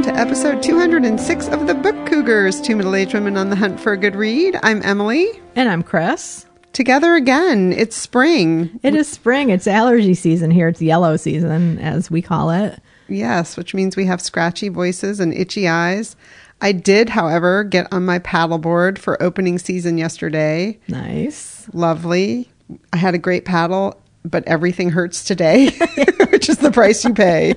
welcome to episode 206 of The Book Cougars, two middle-aged women on the hunt for a good read. I'm Emily. And I'm Chris. Together again. It's spring. It is spring. It's allergy season here. It's yellow season, as we call it. Yes, which means we have scratchy voices and itchy eyes. I did, however, get on my paddleboard for opening season yesterday. Nice. Lovely. I had a great paddle, but everything hurts today, which is the price you pay.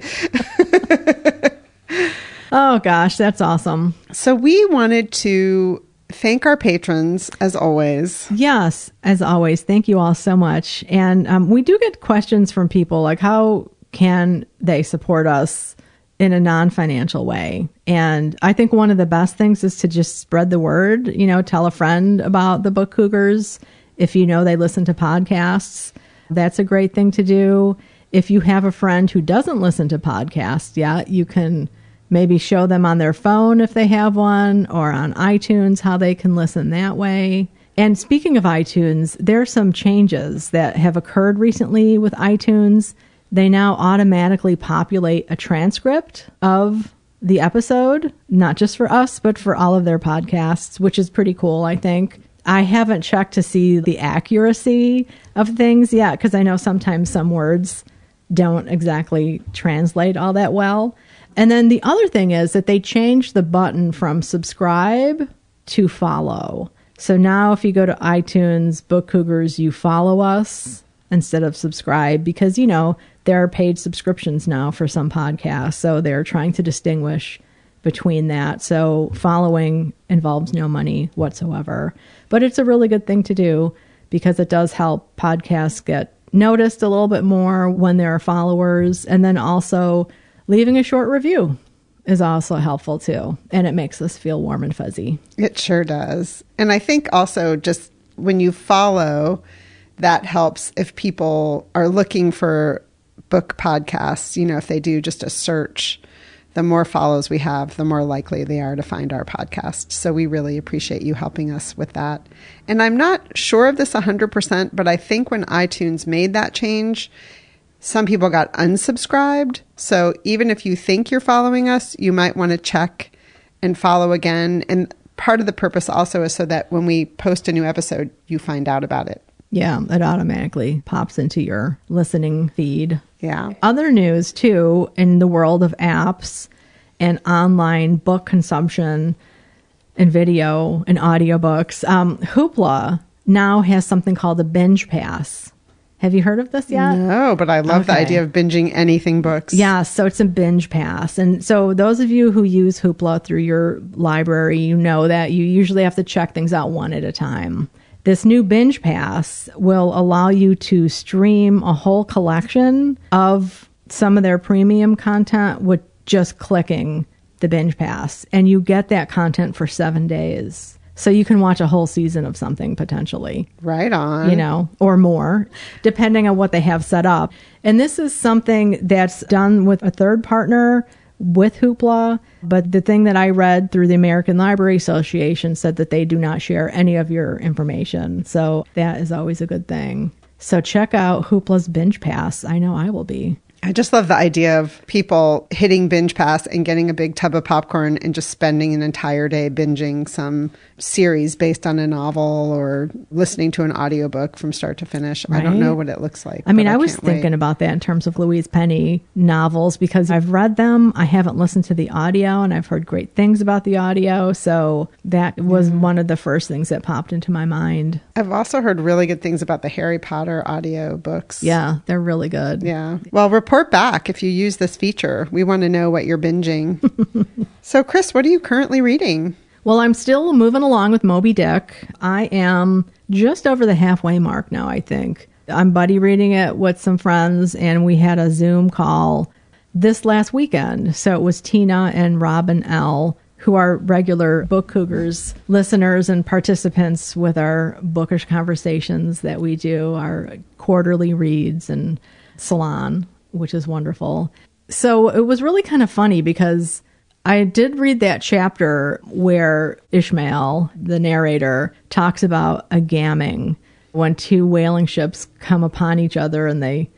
Oh, gosh, that's awesome. So we wanted to thank our patrons, as always. Yes, as always. Thank you all so much. And we do get questions from people like, how can they support us in a non-financial way? And I think one of the best things is to just spread the word, tell a friend about the Book Cougars. If you know they listen to podcasts, that's a great thing to do. If you have a friend who doesn't listen to podcasts yet, you can maybe show them on their phone if they have one, or on iTunes how they can listen that way. And speaking of iTunes, there are some changes that have occurred recently with iTunes. They now automatically populate a transcript of the episode, not just for us, but for all of their podcasts, which is pretty cool, I think. I haven't checked to see the accuracy of things yet, because I know sometimes some words don't exactly translate all that well. And then the other thing is that they changed the button from subscribe to follow. So now if you go to iTunes, Book Cougars, you follow us instead of subscribe, because, there are paid subscriptions now for some podcasts. So they're trying to distinguish between that. So following involves no money whatsoever. But it's a really good thing to do, because it does help podcasts get noticed a little bit more when there are followers. And then also leaving a short review is also helpful too. And it makes us feel warm and fuzzy. It sure does. And I think also just when you follow, that helps if people are looking for book podcasts. If they do just a search, the more follows we have, the more likely they are to find our podcast. So we really appreciate you helping us with that. And I'm not sure of this 100%, but I think when iTunes made that change, some people got unsubscribed. So even if you think you're following us, you might want to check and follow again. And part of the purpose also is so that when we post a new episode, you find out about it. Yeah, it automatically pops into your listening feed. Yeah. Other news, too, in the world of apps and online book consumption and video and audiobooks, Hoopla now has something called a Binge Pass. Have you heard of this yet? No, but I love the idea of binging anything books. Yeah, so it's a Binge Pass. And so those of you who use Hoopla through your library, you know that you usually have to check things out one at a time. This new Binge Pass will allow you to stream a whole collection of some of their premium content with just clicking the Binge Pass. And you get that content for 7 days. So you can watch a whole season of something potentially. Right on. Or more, depending on what they have set up. And this is something that's done with a third partner with Hoopla. But the thing that I read through the American Library Association said that they do not share any of your information. So that is always a good thing. So check out Hoopla's Binge Pass. I know I will be. I just love the idea of people hitting Binge Pass and getting a big tub of popcorn and just spending an entire day binging some series based on a novel or listening to an audiobook from start to finish. Right? I don't know what it looks like. I mean, I was thinking about that in terms of Louise Penny novels, because I've read them. I haven't listened to the audio, and I've heard great things about the audio. So that was one of the first things that popped into my mind. I've also heard really good things about the Harry Potter audio books. Yeah, they're really good. Yeah. Well, report back if you use this feature. We want to know what you're binging. So, Chris, what are you currently reading? Well, I'm still moving along with Moby Dick. I am just over the halfway mark now, I think. I'm buddy reading it with some friends, and we had a Zoom call this last weekend. So it was Tina and Robin L., who are regular Book Cougars listeners and participants with our bookish conversations that we do, our quarterly reads and salon, which is wonderful. So it was really kind of funny because I did read that chapter where Ishmael, the narrator, talks about a gamming when two whaling ships come upon each other and they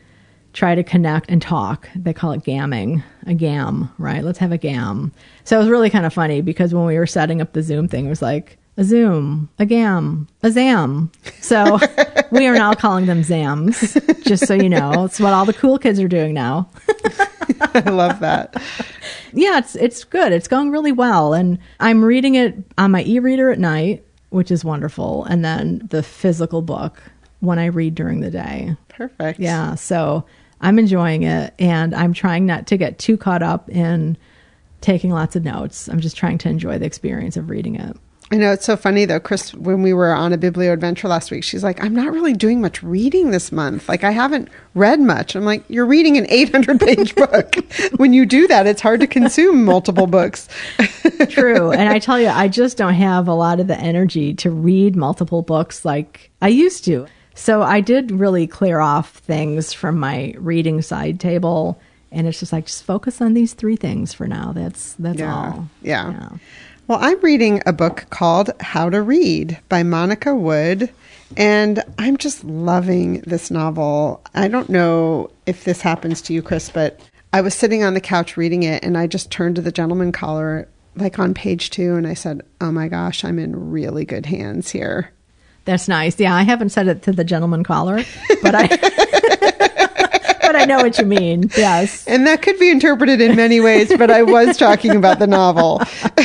try to connect and talk. They call it gamming, a gam, right? Let's have a gam. So it was really kind of funny because when we were setting up the Zoom thing, it was like a Zoom, a gam, a zam. So we are now calling them zams, just so you know. It's what all the cool kids are doing now. I love that. Yeah, it's good. It's going really well. And I'm reading it on my e-reader at night, which is wonderful. And then the physical book when I read during the day. Perfect. Yeah, so I'm enjoying it, and I'm trying not to get too caught up in taking lots of notes. I'm just trying to enjoy the experience of reading it. I know, it's so funny though, Chris, when we were on a Biblio adventure last week, she's like, I'm not really doing much reading this month. Like, I haven't read much. I'm like, you're reading an 800-page book. When you do that, it's hard to consume multiple books. True. And I tell you, I just don't have a lot of the energy to read multiple books like I used to. So I did really clear off things from my reading side table. And it's just like, just focus on these 3 things for now. That's all. Yeah. Well, I'm reading a book called How to Read by Monica Wood, and I'm just loving this novel. I don't know if this happens to you, Chris, but I was sitting on the couch reading it, and I just turned to the gentleman caller, like on page 2, and I said, oh my gosh, I'm in really good hands here. That's nice. Yeah, I haven't said it to the gentleman caller, but I... But I know what you mean. Yes. And that could be interpreted in many ways, but I was talking about the novel.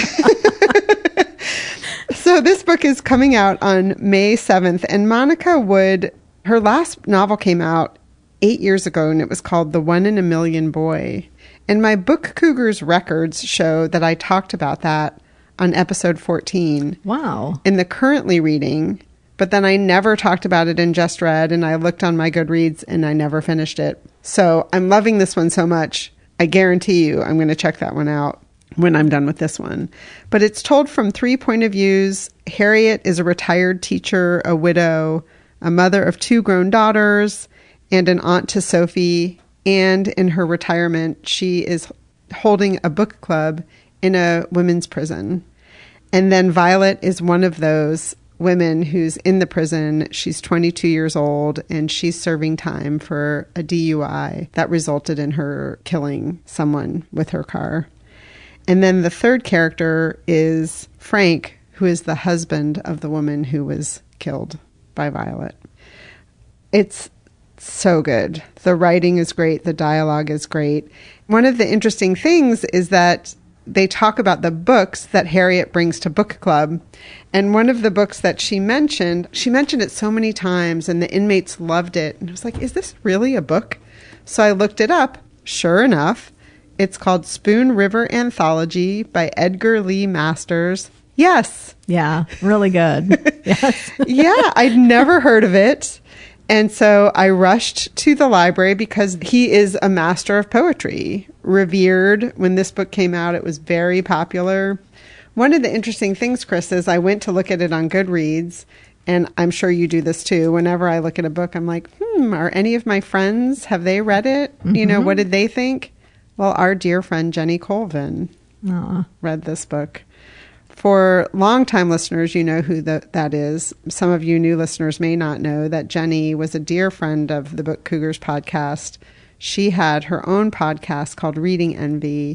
So this book is coming out on May 7th, and Monica Wood, her last novel came out 8 years ago, and it was called The 1 in a Million Boy. And my Book Cougars records show that I talked about that on episode 14. Wow. In the currently reading, but then I never talked about it in Just Read, and I looked on my Goodreads, and I never finished it. So I'm loving this one so much. I guarantee you I'm going to check that one out when I'm done with this one. But it's told from 3 point of views. Harriet is a retired teacher, a widow, a mother of 2 grown daughters, and an aunt to Sophie. And in her retirement, she is holding a book club in a women's prison. And then Violet is one of those women who's in the prison. She's 22 years old, and she's serving time for a DUI that resulted in her killing someone with her car. And then the third character is Frank, who is the husband of the woman who was killed by Violet. It's so good. The writing is great. The dialogue is great. One of the interesting things is that they talk about the books that Harriet brings to book club. And one of the books that she mentioned it so many times, and the inmates loved it. And I was like, is this really a book? So I looked it up. Sure enough, it's called Spoon River Anthology by Edgar Lee Masters. Yes. Yeah, really good. Yes. Yeah, I'd never heard of it. And so I rushed to the library because he is a master of poetry, revered. When this book came out, it was very popular. One of the interesting things, Chris, is I went to look at it on Goodreads, and I'm sure you do this too. Whenever I look at a book, I'm like, are any of my friends, have they read it? Mm-hmm. You know, what did they think? Well, our dear friend Jenny Colvin read this book. For longtime listeners, you know who that is. Some of you new listeners may not know that Jenny was a dear friend of the Book Cougars podcast. She had her own podcast called Reading Envy.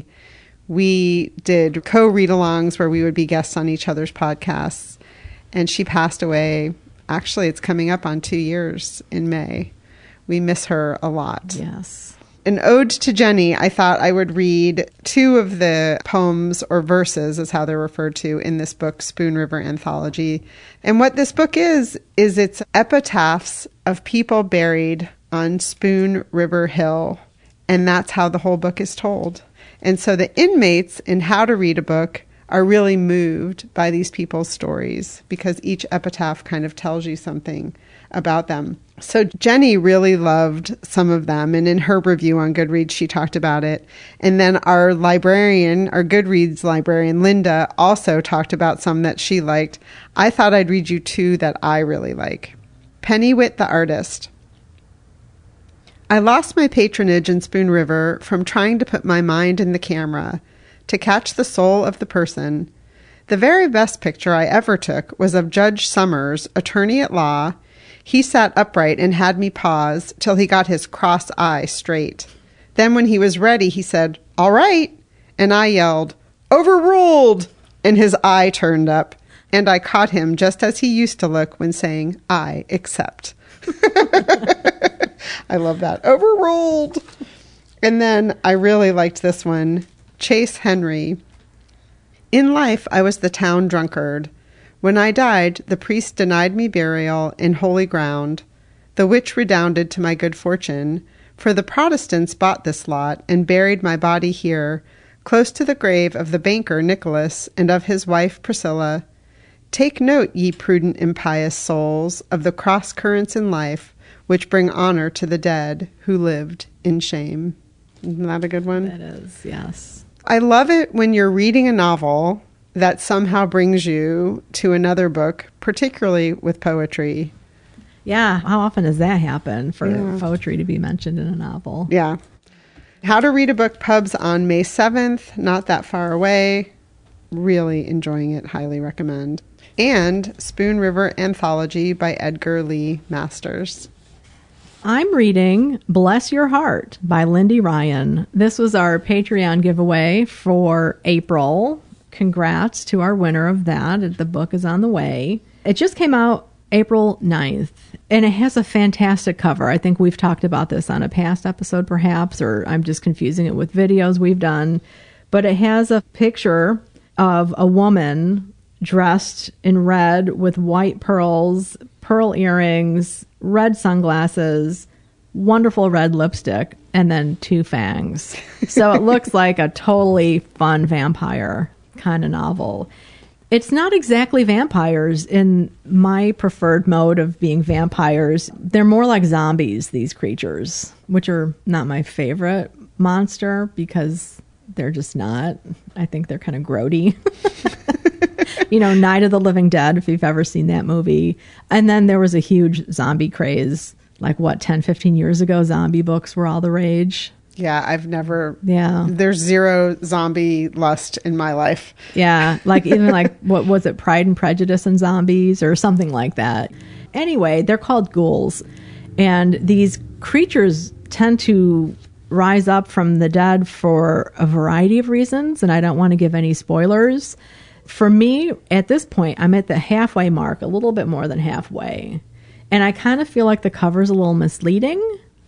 We did co-read-alongs where we would be guests on each other's podcasts. And she passed away. Actually, it's coming up on 2 years in May. We miss her a lot. Yes. An ode to Jenny, I thought I would read 2 of the poems, or verses is how they're referred to in this book, Spoon River Anthology. And what this book is it's epitaphs of people buried on Spoon River Hill. And that's how the whole book is told. And so the inmates in How to Read a Book are really moved by these people's stories because each epitaph kind of tells you something about them. So Jenny really loved some of them, and in her review on Goodreads, she talked about it. And then our Goodreads librarian, Linda, also talked about some that she liked. I thought I'd read you 2 that I really like. Pennywit the Artist. I lost my patronage in Spoon River from trying to put my mind in the camera, to catch the soul of the person. The very best picture I ever took was of Judge Summers, attorney at law. He sat upright and had me pause till he got his cross eye straight. Then when he was ready, he said, "All right." And I yelled, "Overruled!" And his eye turned up. And I caught him just as he used to look when saying, "I accept." I love that. Overruled. And then I really liked this one. Chase Henry. In life, I was the town drunkard. When I died, the priest denied me burial in holy ground, the which redounded to my good fortune, for the Protestants bought this lot and buried my body here, close to the grave of the banker Nicholas and of his wife Priscilla. Take note, ye prudent impious souls, of the cross currents in life, which bring honor to the dead who lived in shame. Isn't that a good one? That is, yes. I love it when you're reading a novel that somehow brings you to another book, particularly with poetry. Yeah. How often does that happen for poetry to be mentioned in a novel? Yeah. How to Read a Book pubs on May 7th, not that far away. Really enjoying it. Highly recommend. And Spoon River Anthology by Edgar Lee Masters. I'm reading Bless Your Heart by Lindy Ryan. This was our Patreon giveaway for April. Congrats to our winner of that. The book is on the way. It just came out April 9th, and it has a fantastic cover. I think we've talked about this on a past episode, perhaps, or I'm just confusing it with videos we've done. But it has a picture of a woman dressed in red with white pearls, pearl earrings, red sunglasses, wonderful red lipstick, and then two fangs. So it looks like a totally fun vampire kind of novel. It's not exactly vampires in my preferred mode of being vampires. They're more like zombies, these creatures, which are not my favorite monster because they're just not. I think they're kind of grody. You know, Night of the Living Dead, if you've ever seen that movie. And then there was a huge zombie craze. Like, 10, 15 years ago, zombie books were all the rage. Yeah, I've never... Yeah. There's zero zombie lust in my life. Yeah, like even like, what was it, Pride and Prejudice and Zombies or something like that. Anyway, they're called ghouls. And these creatures tend to rise up from the dead for a variety of reasons, and I don't want to give any spoilers. For me, at this point, I'm at the halfway mark, a little bit more than halfway. And I kind of feel like the cover's a little misleading,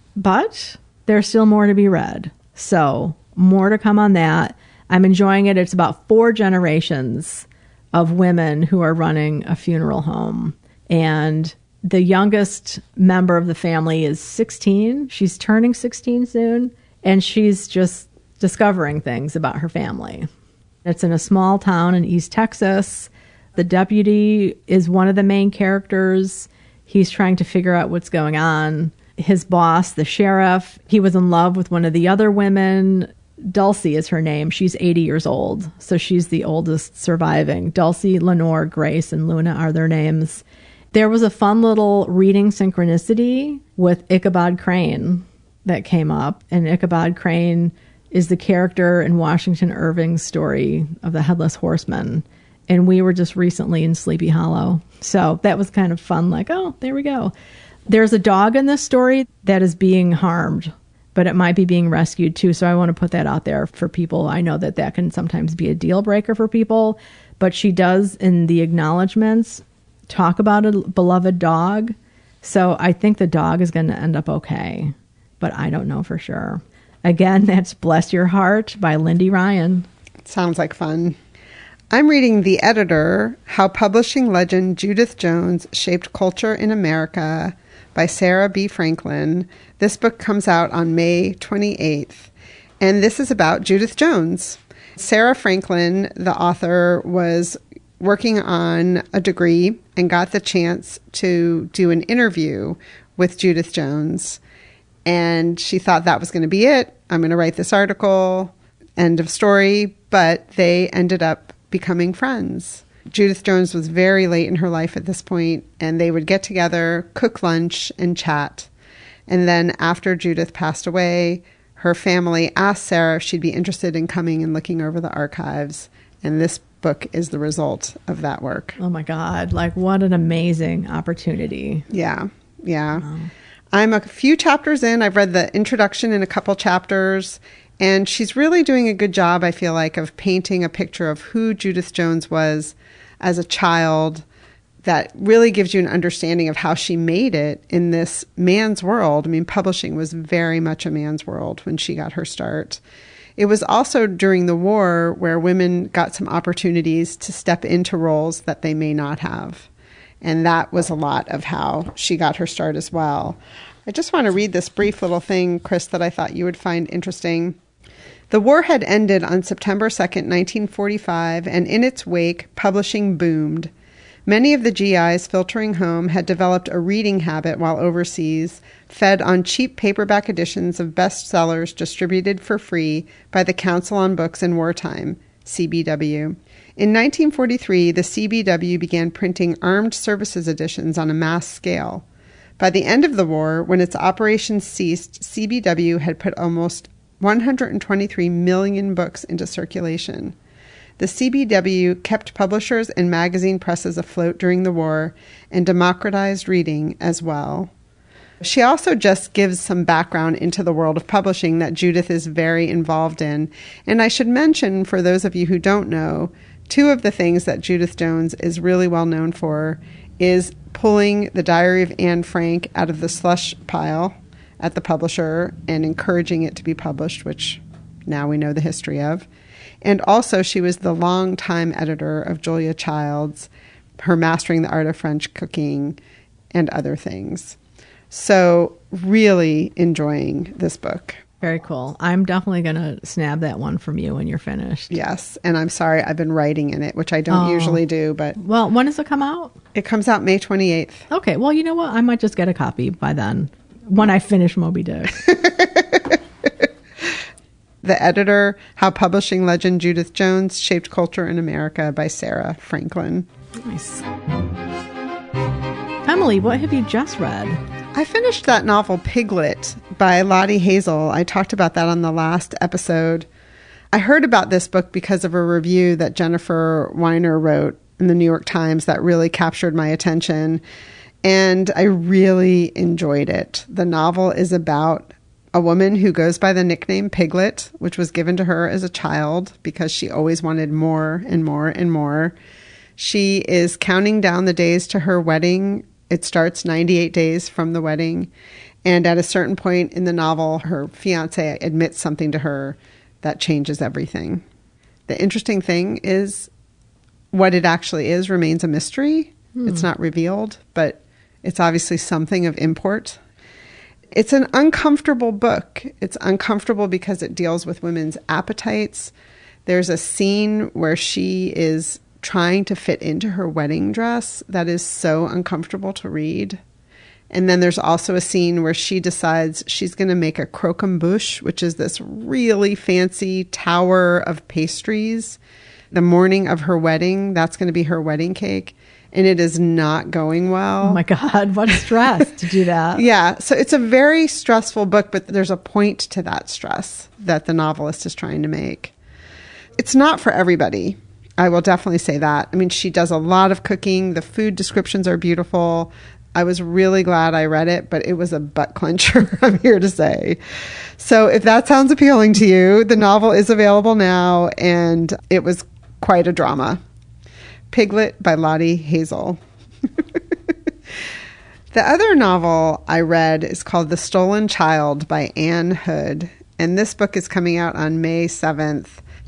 but there's still more to be read. So more to come on that. I'm enjoying it. It's about 4 generations of women who are running a funeral home. And the youngest member of the family is 16. She's turning 16 soon. And she's just discovering things about her family. It's in a small town in East Texas. The deputy is one of the main characters. He's trying to figure out what's going on. His boss, the sheriff, he was in love with one of the other women. Dulcie is her name. She's 80 years old, so she's the oldest surviving. Dulcie, Lenore, Grace, and Luna are their names. There was a fun little reading synchronicity with Ichabod Crane that came up, and Ichabod Crane is the character in Washington Irving's story of the Headless Horseman. And we were just recently in Sleepy Hollow. So that was kind of fun, like, oh, there we go. There's a dog in this story that is being harmed, but it might be being rescued too. So I want to put that out there for people. I know that that can sometimes be a deal breaker for people, but she does in the acknowledgments talk about a beloved dog. So I think the dog is going to end up okay, but I don't know for sure. Again, that's Bless Your Heart by Lindy Ryan. Sounds like fun. I'm reading The Editor, How Publishing Legend Judith Jones Shaped Culture in America by Sarah B. Franklin. This book comes out on May 28th, and this is about Judith Jones. Sarah Franklin, the author, was working on a degree and got the chance to do an interview with Judith Jones. And she thought that was going to be it. I'm going to write this article, end of story. But they ended up becoming friends. Judith Jones was very late in her life at this point, and they would get together, cook lunch, and chat. And then after Judith passed away, her family asked Sarah if she'd be interested in coming and looking over the archives. And this book is the result of that work. Oh my God. Like, what an amazing opportunity. Yeah. Yeah. Wow. I'm a few chapters in. I've read the introduction in a couple chapters, and she's really doing a good job, I feel like, of painting a picture of who Judith Jones was as a child that really gives you an understanding of how she made it in this man's world. I mean, publishing was very much a man's world when she got her start. It was also during the war where women got some opportunities to step into roles that they may not have. And that was a lot of how she got her start as well. I just want to read this brief little thing, Chris, that I thought you would find interesting. The war had ended on September 2nd, 1945, and in its wake, publishing boomed. Many of the GIs filtering home had developed a reading habit while overseas, fed on cheap paperback editions of bestsellers distributed for free by the Council on Books in Wartime, CBW. In 1943, the CBW began printing armed services editions on a mass scale. By the end of the war, when its operations ceased, CBW had put almost 123 million books into circulation. The CBW kept publishers and magazine presses afloat during the war and democratized reading as well. She also just gives some background into the world of publishing that Judith is very involved in. And I should mention, for those of you who don't know, two of the things that Judith Jones is really well known for is pulling the Diary of Anne Frank out of the slush pile at the publisher and encouraging it to be published, which now we know the history of. And also she was the longtime editor of Julia Child's, her Mastering the Art of French Cooking, and other things. So really enjoying this book. Very cool. I'm definitely going to snab that one from you when you're finished. Yes. And I'm sorry, I've been writing in it, which I don't usually do, but... Well, when does it come out? It comes out May 28th. Okay. Well, you know what? I might just get a copy by then when I finish Moby Dick. The editor, How Publishing Legend Judith Jones Shaped Culture in America by Sarah Franklin. Nice. Emily, what have you just read? I finished that novel Piglet by Lottie Hazel. I talked about that on the last episode. I heard about this book because of a review that Jennifer Weiner wrote in the New York Times that really captured my attention, and I really enjoyed it. The novel is about a woman who goes by the nickname Piglet, which was given to her as a child because she always wanted more and more and more. She is counting down the days to her wedding. It starts 98 days from the wedding. And at a certain point in the novel, her fiancé admits something to her that changes everything. The interesting thing is what it actually is remains a mystery. It's not revealed, but it's obviously something of import. It's an uncomfortable book. It's uncomfortable because it deals with women's appetites. There's a scene where she is trying to fit into her wedding dress that is so uncomfortable to read. And then there's also a scene where she decides she's going to make a croquembouche, which is this really fancy tower of pastries. The morning of her wedding, that's going to be her wedding cake. And it is not going well. Oh my God, what stress to do that. Yeah, so it's a very stressful book, but there's a point to that stress that the novelist is trying to make. It's not for everybody. I will definitely say that. I mean, she does a lot of cooking. The food descriptions are beautiful. I was really glad I read it, but it was a butt clencher, I'm here to say. So if that sounds appealing to you, the novel is available now, and it was quite a drama. Piglet by Lottie Hazel. The other novel I read is called The Stolen Child by Anne Hood, and this book is coming out on May 7th.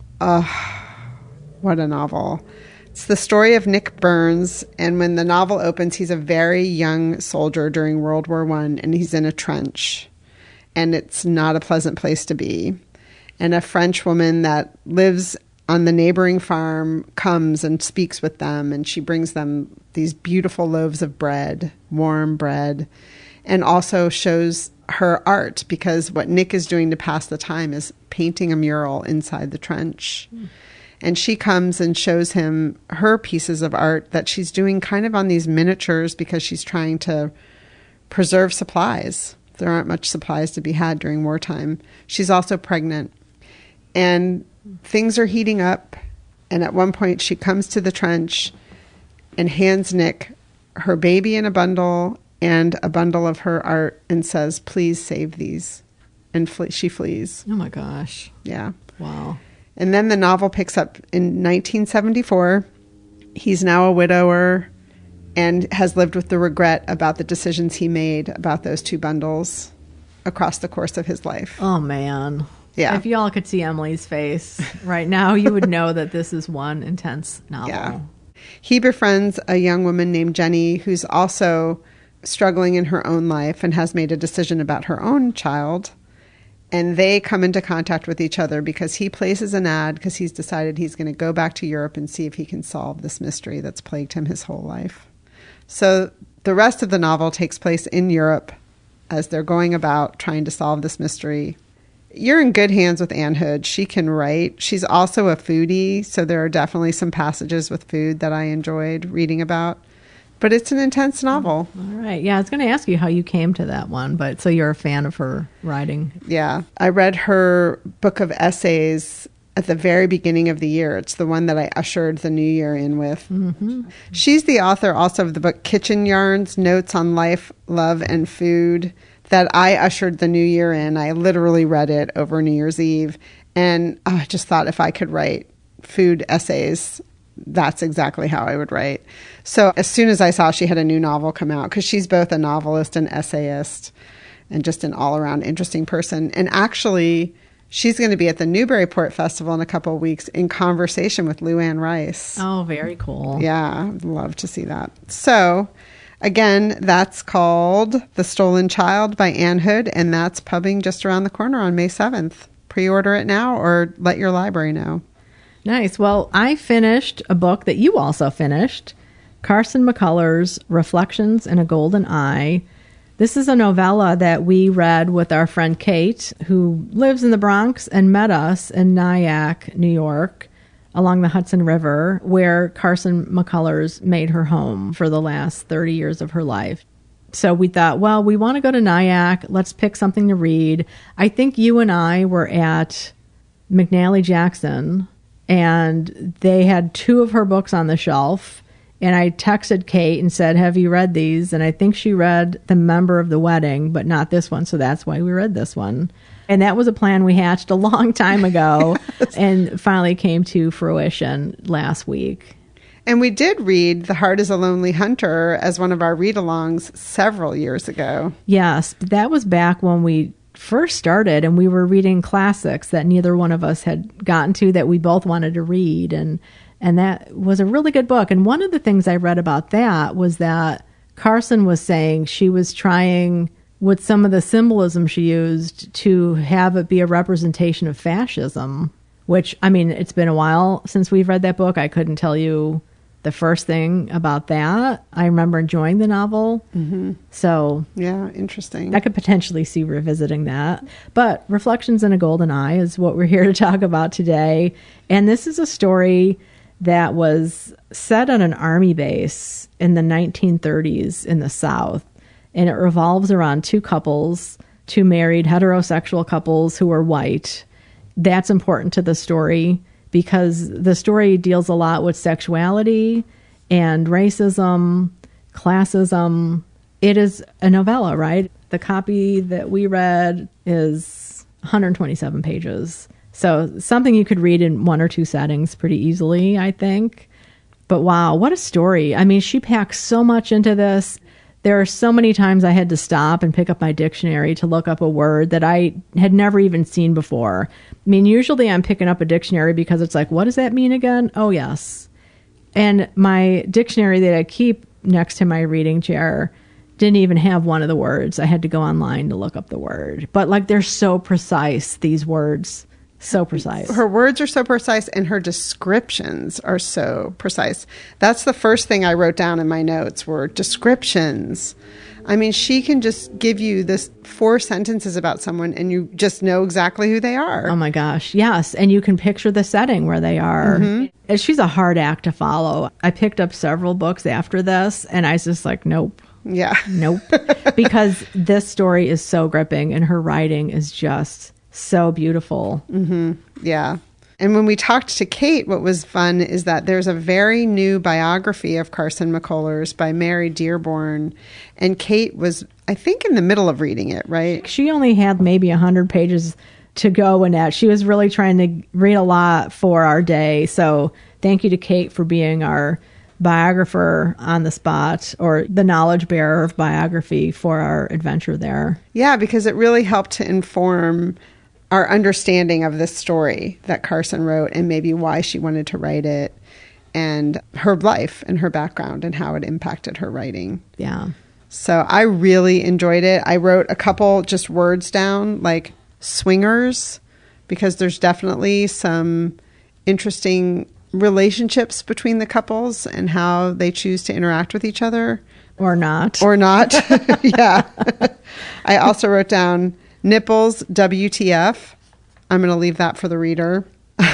What a novel. It's the story of Nick Burns, and when the novel opens, he's a very young soldier during World War I, and he's in a trench, and it's not a pleasant place to be. And a French woman that lives on the neighboring farm comes and speaks with them, and she brings them these beautiful loaves of bread, warm bread, and also shows her art, because what Nick is doing to pass the time is painting a mural inside the trench. And she comes and shows him her pieces of art that she's doing kind of on these miniatures because she's trying to preserve supplies. There aren't much supplies to be had during wartime. She's also pregnant. And things are heating up. And at one point she comes to the trench and hands Nick her baby in a bundle and a bundle of her art and says, "Please save these." And she flees. Oh my gosh. Yeah. Wow. And then the novel picks up in 1974. He's now a widower and has lived with the regret about the decisions he made about those two bundles across the course of his life. Oh, man. Yeah. If y'all could see Emily's face right now, you would know that this is one intense novel. Yeah. He befriends a young woman named Jenny who's also struggling in her own life and has made a decision about her own child. And they come into contact with each other because he places an ad because he's decided he's going to go back to Europe and see if he can solve this mystery that's plagued him his whole life. So the rest of the novel takes place in Europe as they're going about trying to solve this mystery. You're in good hands with Anne Hood. She can write. She's also a foodie, so there are definitely some passages with food that I enjoyed reading about. But it's an intense novel. All right. Yeah, I was going to ask you how you came to that one, but so you're a fan of her writing. Yeah. I read her book of essays at the very beginning of the year. It's the one that I ushered the new year in with. Mm-hmm. She's the author also of the book Kitchen Yarns, Notes on Life, Love, and Food that I ushered the new year in. I literally read it over New Year's Eve. And I just thought if I could write food essays, that's exactly how I would write. So as soon as I saw she had a new novel come out, because she's both a novelist and essayist and just an all-around interesting person. And actually, she's going to be at the Newburyport Festival in a couple of weeks in conversation with Lou Anne Rice. Oh, very cool. Yeah, I'd love to see that. So again, that's called The Stolen Child by Anne Hood, and that's pubbing just around the corner on May 7th. Pre-order it now or let your library know. Nice. Well, I finished a book that you also finished, Carson McCullers' Reflections in a Golden Eye. This is a novella that we read with our friend Kate, who lives in the Bronx and met us in Nyack, New York, along the Hudson River, where Carson McCullers made her home for the last 30 years of her life. So we thought, well, we want to go to Nyack. Let's pick something to read. I think you and I were at McNally Jackson, and they had two of her books on the shelf. And I texted Kate and said, have you read these? And I think she read The Member of the Wedding, but not this one. So that's why we read this one. And that was a plan we hatched a long time ago and finally came to fruition last week. And we did read The Heart is a Lonely Hunter as one of our read-alongs several years ago. Yes, that was back when we first started and we were reading classics that neither one of us had gotten to that we both wanted to read. And that was a really good book. And one of the things I read about that was that Carson was saying she was trying, with some of the symbolism she used, to have it be a representation of fascism, which, I mean, it's been a while since we've read that book. I couldn't tell you the first thing about that. I remember enjoying the novel. Mm-hmm. So yeah, interesting. I could potentially see revisiting that. But Reflections in a Golden Eye is what we're here to talk about today. And this is a story that was set on an army base in the 1930s in the South. And it revolves around two couples, two married heterosexual couples who are white. That's important to the story because the story deals a lot with sexuality and racism, classism. It is a novella, right? The copy that we read is 127 pages. So something you could read in one or two settings pretty easily, I think. But wow, what a story. I mean, she packs so much into this. There are so many times I had to stop and pick up my dictionary to look up a word that I had never even seen before. I mean, usually I'm picking up a dictionary because it's like, what does that mean again? Oh, yes. And my dictionary that I keep next to my reading chair didn't even have one of the words. I had to go online to look up the word. But like, they're so precise, these words. So precise. Her words are so precise and her descriptions are so precise. That's the first thing I wrote down in my notes were descriptions. I mean, she can just give you this 4 sentences about someone and you just know exactly who they are. Oh my gosh. Yes. And you can picture the setting where they are. Mm-hmm. And she's a hard act to follow. I picked up several books after this and I was just like, nope. Yeah. Nope. Because this story is so gripping and her writing is just so beautiful. Mm-hmm. Yeah. And when we talked to Kate, what was fun is that there's a very new biography of Carson McCullers by Mary Dearborn. And Kate was, I think, in the middle of reading it, right? She only had maybe 100 pages to go in that. She was really trying to read a lot for our day. So thank you to Kate for being our biographer on the spot, or the knowledge bearer of biography for our adventure there. Yeah, because it really helped to inform our understanding of this story that Carson wrote and maybe why she wanted to write it and her life and her background and how it impacted her writing. Yeah. So I really enjoyed it. I wrote a couple just words down, like swingers, because there's definitely some interesting relationships between the couples and how they choose to interact with each other. Or not. Or not. Yeah. I also wrote down nipples, WTF. I'm going to leave that for the reader.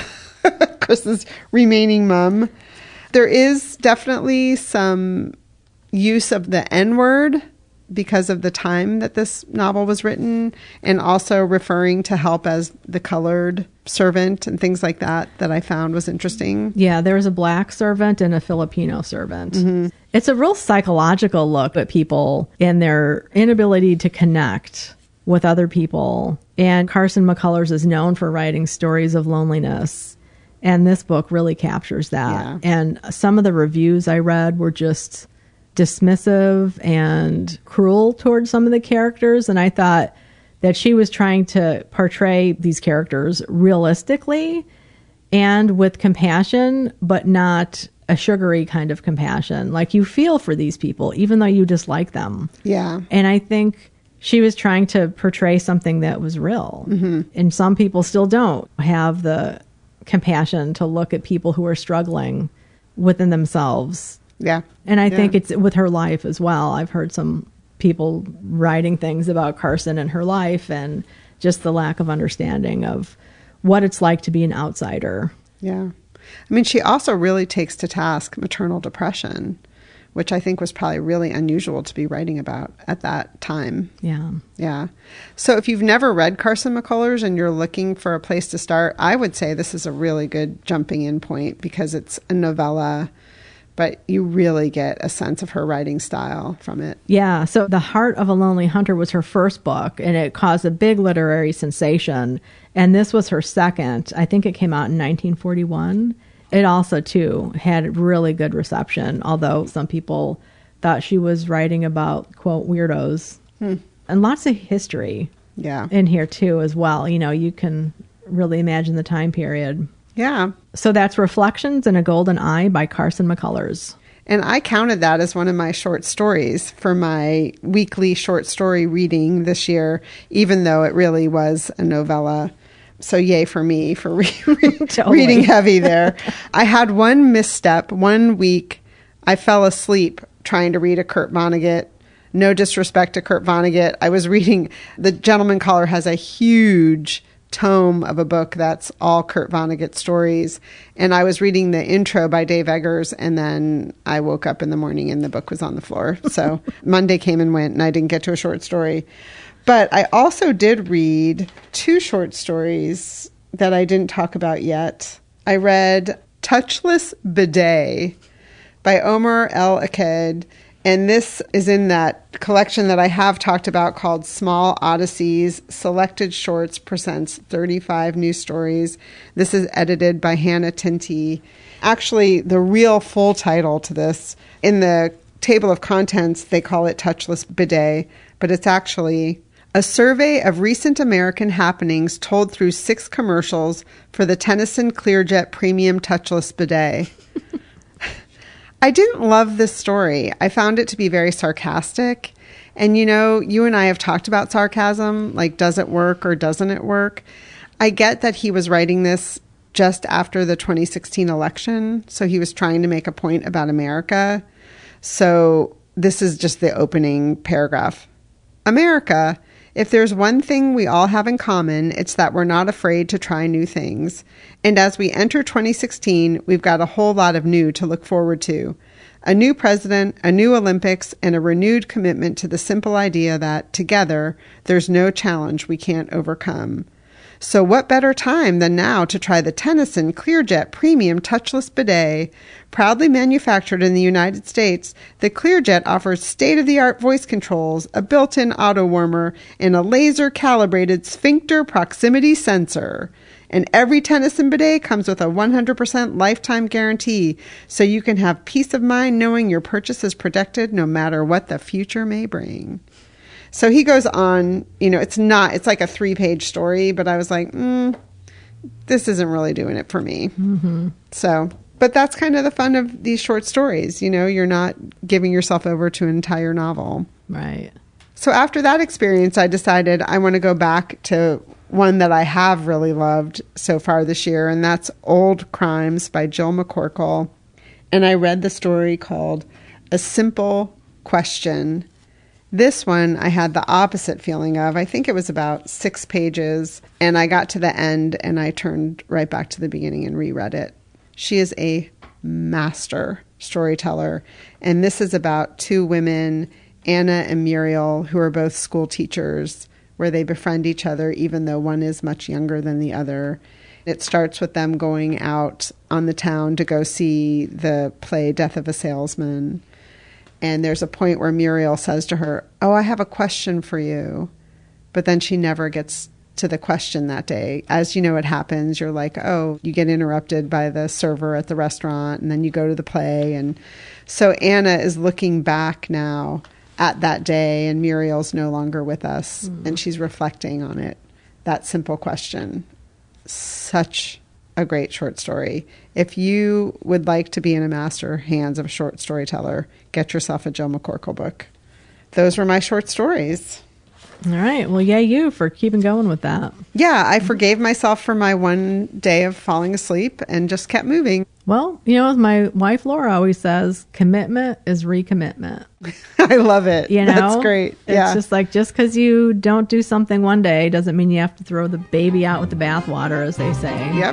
Chris's remaining mum. There is definitely some use of the N-word because of the time that this novel was written, and also referring to help as the colored servant and things like that I found was interesting. Yeah, there's a black servant and a Filipino servant. Mm-hmm. It's a real psychological look at people and their inability to connect with other people. And Carson McCullers is known for writing stories of loneliness. And this book really captures that. Yeah. And some of the reviews I read were just dismissive and cruel towards some of the characters. And I thought that she was trying to portray these characters realistically and with compassion, but not a sugary kind of compassion. Like, you feel for these people, even though you dislike them. Yeah. And I think she was trying to portray something that was real. Mm-hmm. And some people still don't have the compassion to look at people who are struggling within themselves. Yeah. And I think it's with her life as well. I've heard some people writing things about Carson and her life and just the lack of understanding of what it's like to be an outsider. Yeah. I mean, she also really takes to task maternal depression, which I think was probably really unusual to be writing about at that time. Yeah. Yeah. So if you've never read Carson McCullers and you're looking for a place to start, I would say this is a really good jumping in point because it's a novella, but you really get a sense of her writing style from it. Yeah. So The Heart of a Lonely Hunter was her first book, and it caused a big literary sensation. And this was her second. I think it came out in 1941. It also, too, had really good reception, although some people thought she was writing about, quote, weirdos. And lots of history in here, too, as well. You know, you can really imagine the time period. Yeah. So that's Reflections in a Golden Eye by Carson McCullers. And I counted that as one of my short stories for my weekly short story reading this year, even though it really was a novella. So yay for me for reading heavy there. I had one misstep. One week, I fell asleep trying to read a Kurt Vonnegut. No disrespect to Kurt Vonnegut. I was reading, The Gentleman Caller has a huge tome of a book that's all Kurt Vonnegut stories. And I was reading the intro by Dave Eggers, and then I woke up in the morning and the book was on the floor. So Monday came and went, and I didn't get to a short story. But I also did read two short stories that I didn't talk about yet. I read Touchless Bidet by Omar El Aked. And this is in that collection that I have talked about called Small Odysseys, Selected Shorts Presents 35 New Stories. This is edited by Hannah Tinty. Actually, the real full title to this, in the table of contents, they call it Touchless Bidet, but it's actually a survey of recent American happenings told through 6 commercials for the Tennyson Clearjet Premium Touchless Bidet. I didn't love this story. I found it to be very sarcastic. And, you know, you and I have talked about sarcasm, like, does it work or doesn't it work? I get that he was writing this just after the 2016 election, so he was trying to make a point about America. So this is just the opening paragraph. America, if there's one thing we all have in common, it's that we're not afraid to try new things. And as we enter 2016, we've got a whole lot of new to look forward to. A new president, a new Olympics, and a renewed commitment to the simple idea that, together, there's no challenge we can't overcome. So what better time than now to try the Tennyson ClearJet Premium Touchless Bidet? Proudly manufactured in the United States, the ClearJet offers state-of-the-art voice controls, a built-in auto warmer, and a laser-calibrated sphincter proximity sensor. And every Tennyson bidet comes with a 100% lifetime guarantee, so you can have peace of mind knowing your purchase is protected no matter what the future may bring. So he goes on, it's like a 3-page story, but I was like, this isn't really doing it for me. Mm-hmm. So, but that's kind of the fun of these short stories. You're not giving yourself over to an entire novel. Right. So after that experience, I decided I want to go back to one that I have really loved so far this year, and that's Old Crimes by Jill McCorkle. And I read the story called A Simple Question. This one I had the opposite feeling of. I think it was about 6 pages, and I got to the end and I turned right back to the beginning and reread it. She is a master storyteller, and this is about 2 women, Anna and Muriel, who are both school teachers, where they befriend each other even though one is much younger than the other. It starts with them going out on the town to go see the play Death of a Salesman. And there's a point where Muriel says to her, "Oh, I have a question for you." But then she never gets to the question that day. As you know, it happens. You're like, oh, you get interrupted by the server at the restaurant, and then you go to the play. And so Anna is looking back now at that day, and Muriel's no longer with us, and she's reflecting on it. That simple question. Such a great short story. If you would like to be in a master hands of a short storyteller, get yourself a Jill McCorkle book. Those were my short stories. All right. Well, yay you for keeping going with that. Yeah, I forgave myself for my one day of falling asleep and just kept moving. Well, as my wife Laura always says, commitment is recommitment. I love it. That's great. It's just like, just because you don't do something one day doesn't mean you have to throw the baby out with the bathwater, as they say. Yep.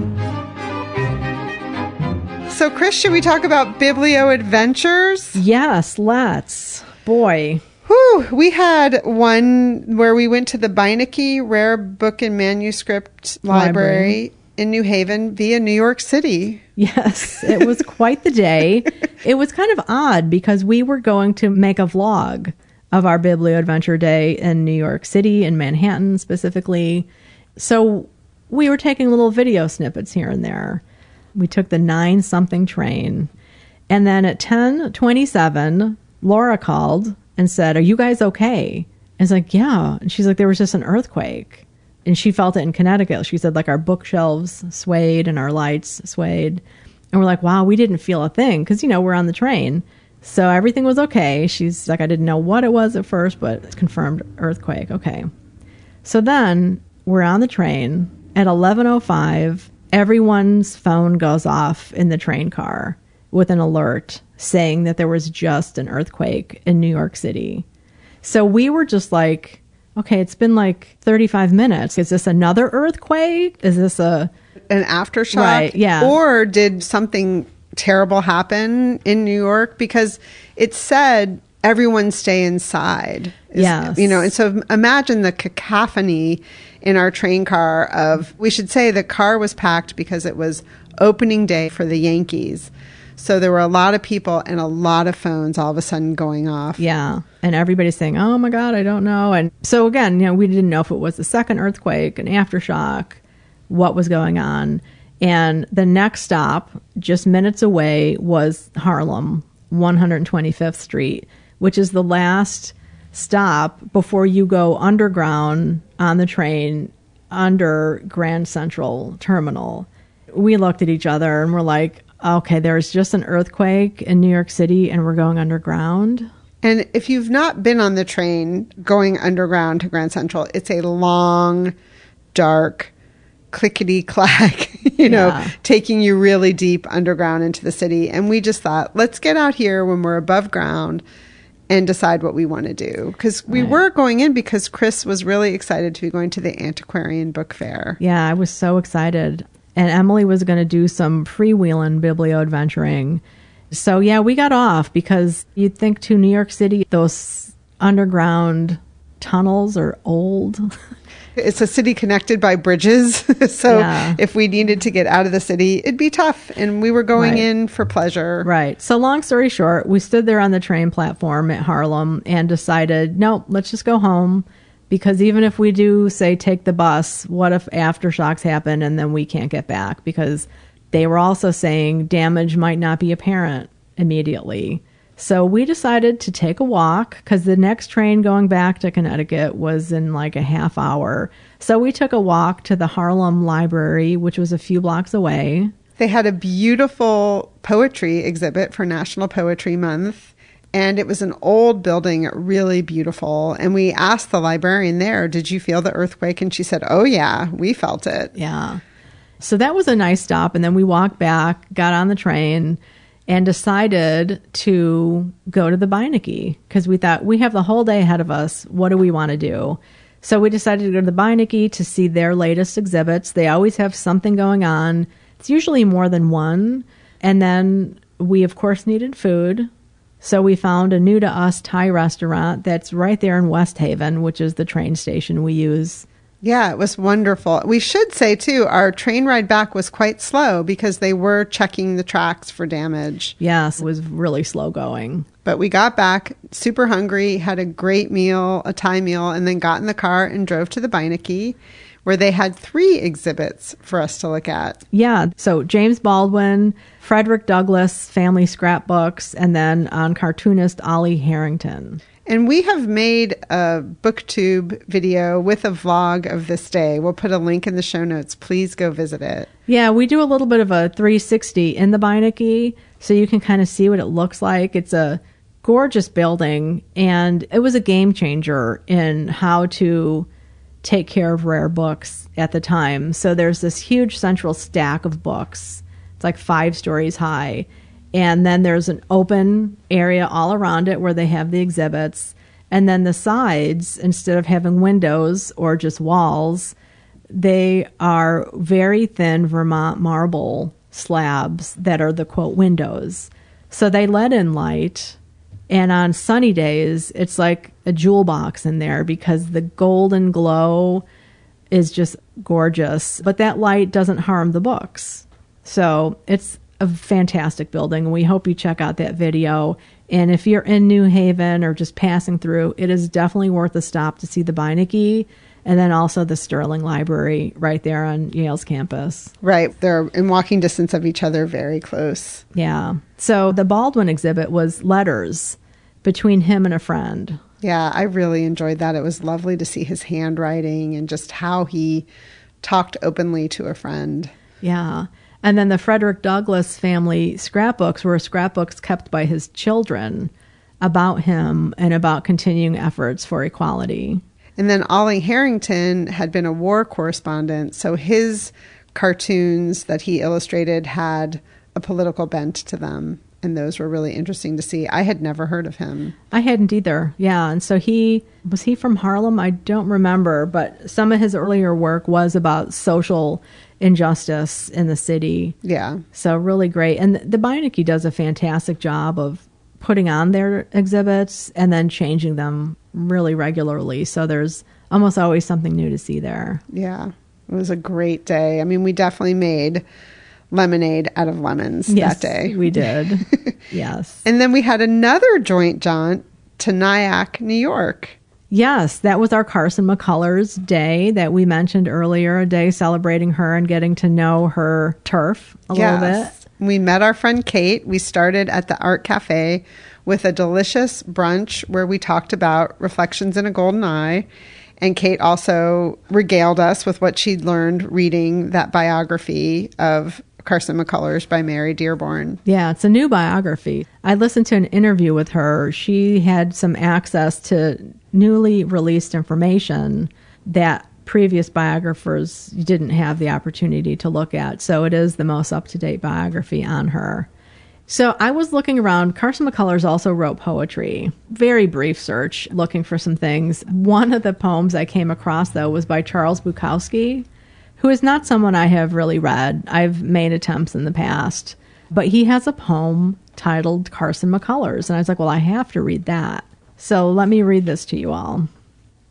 So, Chris, should we talk about Biblio Adventures? Yes, let's. Boy. Whew, we had one where we went to the Beinecke Rare Book and Manuscript Library in New Haven via New York City. Yes, it was quite the day. It was kind of odd because we were going to make a vlog of our Biblio Adventure Day in New York City, in Manhattan specifically. So we were taking little video snippets here and there. We took the 9-something train. And then at 10:27, Laura called and said, "Are you guys okay?" And it's like, yeah. And she's like, there was just an earthquake. And she felt it in Connecticut. She said, like, our bookshelves swayed and our lights swayed. And we're like, wow, we didn't feel a thing because, we're on the train. So everything was okay. She's like, I didn't know what it was at first, but it's confirmed earthquake. Okay. So then we're on the train. At 11:05, everyone's phone goes off in the train car with an alert saying that there was just an earthquake in New York City. So we were just like, okay, it's been like 35 minutes. Is this another earthquake? Is this an aftershock? Right, yeah. Or did something terrible happen in New York? Because it said everyone stay inside. Yes. And so imagine the cacophony in our train car of, we should say the car was packed because it was opening day for the Yankees. So there were a lot of people and a lot of phones all of a sudden going off. Yeah. And everybody's saying, oh my God, I don't know. And so again, we didn't know if it was the second earthquake, an aftershock, what was going on. And the next stop, just minutes away, was Harlem, 125th Street, which is the last stop before you go underground on the train under Grand Central Terminal. We looked at each other and we're like, okay, there's just an earthquake in New York City and we're going underground. And if you've not been on the train going underground to Grand Central, it's a long, dark, clickety-clack, taking you really deep underground into the city. And we just thought, let's get out here when we're above ground and decide what we want to do. Because we were going in because Chris was really excited to be going to the Antiquarian Book Fair. Yeah, I was so excited. And Emily was going to do some freewheeling biblio adventuring. So, yeah, we got off because you'd think to New York City, those underground tunnels are old. It's a city connected by bridges. So Yeah. if we needed to get out of the city, it'd be tough. And we were going in for pleasure. Right. So long story short, we stood there on the train platform at Harlem and decided, no, let's just go home. Because even if we do, say, take the bus, what if aftershocks happen and then we can't get back? Because they were also saying damage might not be apparent immediately. So we decided to take a walk because the next train going back to Connecticut was in like a half hour. So we took a walk to the Harlem Library, which was a few blocks away. They had a beautiful poetry exhibit for National Poetry Month. And it was an old building, really beautiful. And we asked the librarian there, did you feel the earthquake? And she said, oh, yeah, we felt it. Yeah. So that was a nice stop. And then we walked back, got on the train, and decided to go to the Beinecke because we thought we have the whole day ahead of us. What do we want to do? So we decided to go to the Beinecke to see their latest exhibits. They always have something going on. It's usually more than one. And then we, of course, needed food. So we found a new to us Thai restaurant that's right there in West Haven, which is the train station we use. Yeah, it was wonderful. We should say, too, our train ride back was quite slow because they were checking the tracks for damage. Yes, it was really slow going. But we got back super hungry, had a great meal, a Thai meal, and then got in the car and drove to the Beinecke, where they had 3 exhibits for us to look at. Yeah, so James Baldwin, Frederick Douglass family scrapbooks, and then on cartoonist Ollie Harrington. And we have made a BookTube video with a vlog of this day. We'll put a link in the show notes. Please go visit it. Yeah, we do a little bit of a 360 in the Beinecke, so you can kind of see what it looks like. It's a gorgeous building, and it was a game changer in how to take care of rare books at the time. So there's this huge central stack of books. It's like 5 stories high. And then there's an open area all around it where they have the exhibits. And then the sides, instead of having windows or just walls, they are very thin Vermont marble slabs that are the, quote, windows. So they let in light. And on sunny days, it's like a jewel box in there because the golden glow is just gorgeous. But that light doesn't harm the books. So it's a fantastic building. We hope you check out that video. And if you're in New Haven or just passing through, it is definitely worth a stop to see the Beinecke and then also the Sterling Library right there on Yale's campus. Right. They're in walking distance of each other, very close. Yeah. So the Baldwin exhibit was letters between him and a friend. Yeah, I really enjoyed that. It was lovely to see his handwriting and just how he talked openly to a friend. Yeah. And then the Frederick Douglass family scrapbooks were scrapbooks kept by his children about him and about continuing efforts for equality. And then Ollie Harrington had been a war correspondent, so his cartoons that he illustrated had a political bent to them. And those were really interesting to see. I had never heard of him. I hadn't either. Yeah. And so was he from Harlem? I don't remember, but some of his earlier work was about social injustice in the city. Yeah. So really great. And the Beinecke does a fantastic job of putting on their exhibits and then changing them really regularly. So there's almost always something new to see there. Yeah. It was a great day. I mean, we definitely made lemonade out of lemons that day. We did. Yes. And then we had another joint jaunt to Nyack, New York. Yes, that was our Carson McCullers Day that we mentioned earlier, a day celebrating her and getting to know her turf a little bit. We met our friend Kate. We started at the Art Cafe with a delicious brunch where we talked about Reflections in a Golden Eye. And Kate also regaled us with what she'd learned reading that biography of Carson McCullers by Mary Dearborn. Yeah, it's a new biography. I listened to an interview with her. She had some access to newly released information that previous biographers didn't have the opportunity to look at. So it is the most up-to-date biography on her. So I was looking around. Carson McCullers also wrote poetry. Very brief search, looking for some things. One of the poems I came across, though, was by Charles Bukowski, who is not someone I have really read. I've made attempts in the past. But he has a poem titled Carson McCullers. And I was like, well, I have to read that. So let me read this to you all.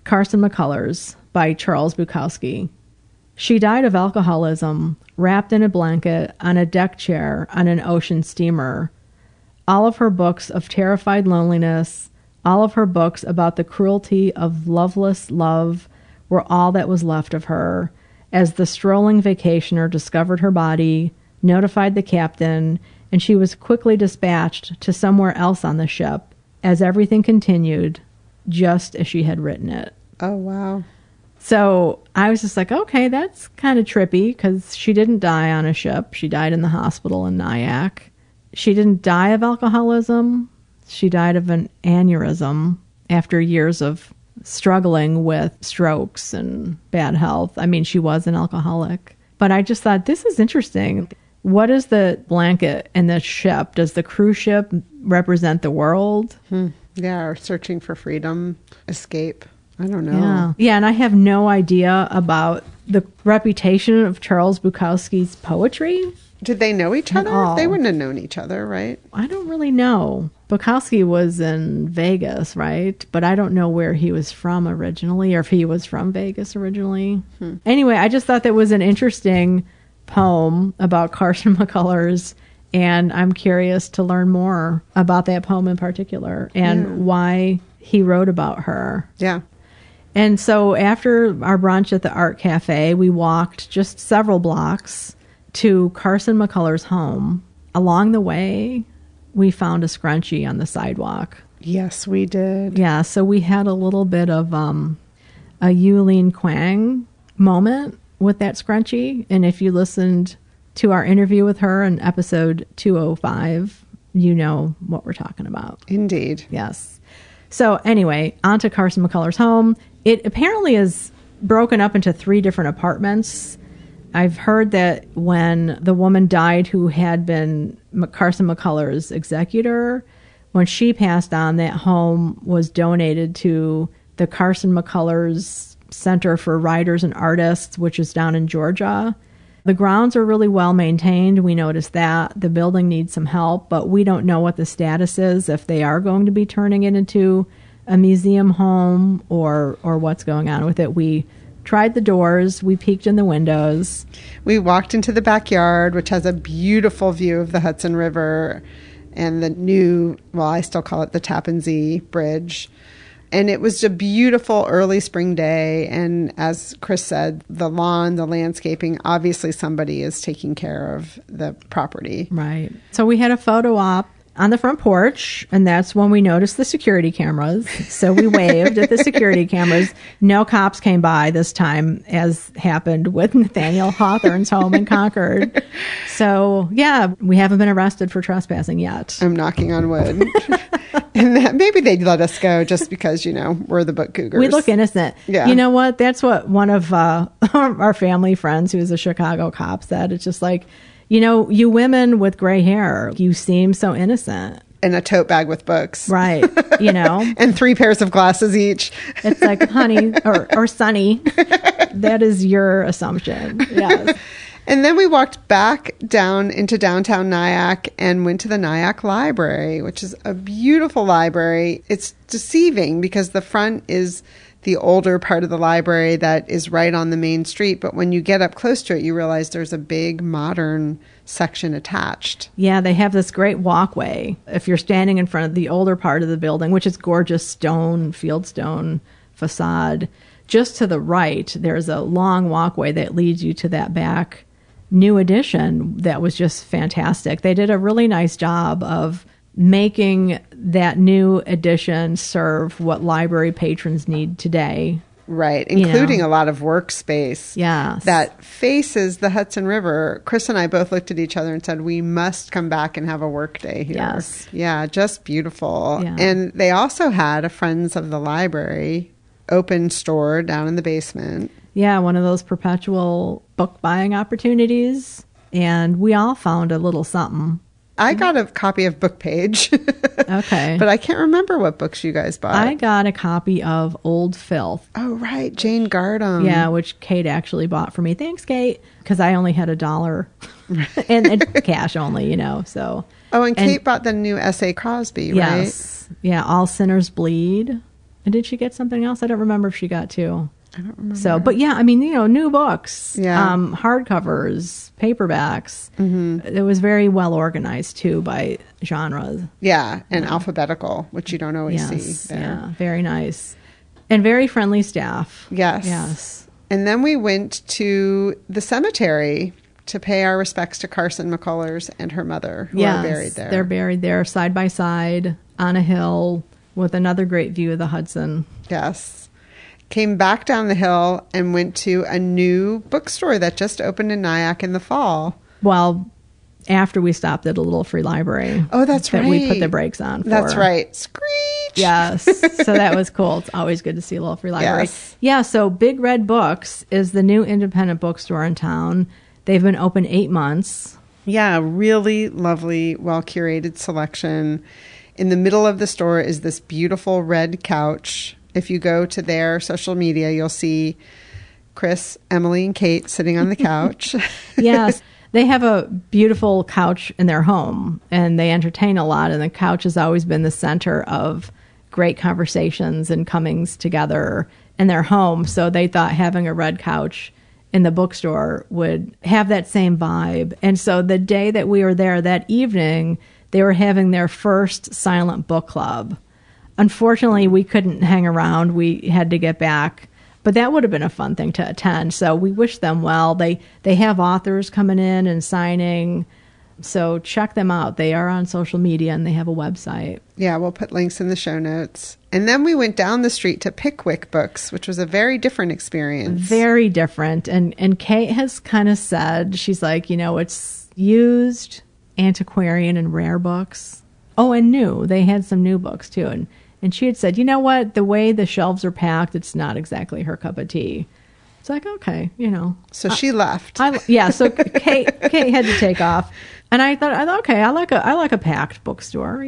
Carson McCullers by Charles Bukowski. She died of alcoholism, wrapped in a blanket on a deck chair on an ocean steamer. All of her books of terrified loneliness, all of her books about the cruelty of loveless love were all that was left of her, as the strolling vacationer discovered her body, notified the captain, and she was quickly dispatched to somewhere else on the ship, as everything continued just as she had written it. Oh, wow. So I was just like, okay, that's kind of trippy, because she didn't die on a ship. She died in the hospital in Nyack. She didn't die of alcoholism. She died of an aneurysm after years of struggling with strokes and bad health. I mean, she was an alcoholic. But I just thought, this is interesting. What is the blanket in the ship? Does the cruise ship represent the world? Yeah, or searching for freedom, escape. I don't know. Yeah, and I have no idea about the reputation of Charles Bukowski's poetry. Did they know each other? all. They wouldn't have known each other, right? I don't really know. Bukowski was in Vegas, right? But I don't know where he was from originally, or if he was from Vegas originally. Anyway, I just thought that was an interesting poem about Carson McCullers, and I'm curious to learn more about that poem in particular and why he wrote about her. Yeah. And so after our brunch at the Art Cafe, we walked just several blocks to Carson McCullers' home. Along the way, we found a scrunchie on the sidewalk. Yes, we did. Yeah, so we had a little bit of a Yulene Quang moment with that scrunchie. And if you listened to our interview with her in episode 205, you know what we're talking about. Indeed. Yes. So anyway, on to Carson McCullers' home. It apparently is broken up into 3 different apartments. I've heard that when the woman died who had been Carson McCullers' executor, when she passed on, that home was donated to the Carson McCullers Center for Writers and Artists, which is down in Georgia. The grounds are really well maintained. We noticed that. The building needs some help, but we don't know what the status is, if they are going to be turning it into a museum home or what's going on with it. We tried the doors. We peeked in the windows. We walked into the backyard, which has a beautiful view of the Hudson River and the new, well, I still call it the Tappan Zee Bridge. And it was a beautiful early spring day. And as Chris said, the lawn, the landscaping, obviously somebody is taking care of the property. Right. So we had a photo op on the front porch, and that's when we noticed the security cameras. So we waved at the security cameras. No cops came by this time, as happened with Nathaniel Hawthorne's home in Concord. So, yeah, we haven't been arrested for trespassing yet. I'm knocking on wood. And that, maybe they'd let us go just because, we're the book cougars. We look innocent. Yeah. You know what? That's what one of our family friends who is a Chicago cop said. It's just like, you women with gray hair, you seem so innocent. And a tote bag with books. Right. And 3 pairs of glasses each. It's like, honey, or Sonny, that is your assumption. Yes. And then we walked back down into downtown Nyack and went to the Nyack Library, which is a beautiful library. It's deceiving because the front is the older part of the library that is right on the main street. But when you get up close to it, you realize there's a big modern section attached. Yeah, they have this great walkway. If you're standing in front of the older part of the building, which is gorgeous fieldstone facade, just to the right, there's a long walkway that leads you to that back new addition that was just fantastic. They did a really nice job of making that new edition serve what library patrons need today. Right, including a lot of workspace. Yes. That faces the Hudson River. Chris and I both looked at each other and said, we must come back and have a work day here. Yes. Yeah, just beautiful. Yeah. And they also had a Friends of the Library open store down in the basement. Yeah, one of those perpetual book buying opportunities. And we all found a little something. I got a copy of Book Page. Okay. But I can't remember what books you guys bought. I got a copy of Old Filth. Oh, right. Jane Gardam. Yeah, which Kate actually bought for me. Thanks, Kate. Because I only had $1 and cash only, so. Oh, and Kate bought the new S.A. Crosby, right? Yes. Yeah, All Sinners Bleed. And did she get something else? I don't remember if she got two. I don't remember. So, but yeah, I mean, new books, Yeah. Hardcovers, paperbacks. It was very well organized too by genres. Yeah, and alphabetical, which you don't always see there. Yeah, very nice. And very friendly staff. Yes. Yes. And then we went to the cemetery to pay our respects to Carson McCullers and her mother, who are buried there. They're buried there side by side on a hill with another great view of the Hudson. Yes. Came back down the hill and went to a new bookstore that just opened in Nyack in the fall. Well, after we stopped at a little free library. Oh, that's that right. we put the brakes on for. That's right. Screech! Yes. So that was cool. It's always good to see a little free library. Yes. Yeah, so Big Red Books is the new independent bookstore in town. They've been open 8 months. Yeah, really lovely, well-curated selection. In the middle of the store is this beautiful red couch. If you go to their social media, you'll see Chris, Emily, and Kate sitting on the couch. Yes. They have a beautiful couch in their home, and they entertain a lot, and the couch has always been the center of great conversations and comings together in their home. So they thought having a red couch in the bookstore would have that same vibe. And so the day that we were there that evening, they were having their first silent book club. Unfortunately, we couldn't hang around. We had to get back. But that would have been a fun thing to attend. So we wish them well. They have authors coming in and signing. So check them out. They are on social media and they have a website. Yeah, we'll put links in the show notes. And then we went down the street to Pickwick Books, which was a very different experience. Very different. And Kate has kind of said, she's like, it's used, antiquarian, and rare books. Oh, and new. They had some new books too. And she had said, you know what? The way the shelves are packed, it's not exactly her cup of tea. It's like, okay, So she left. So Kate had to take off. And I thought, okay, I like a packed bookstore,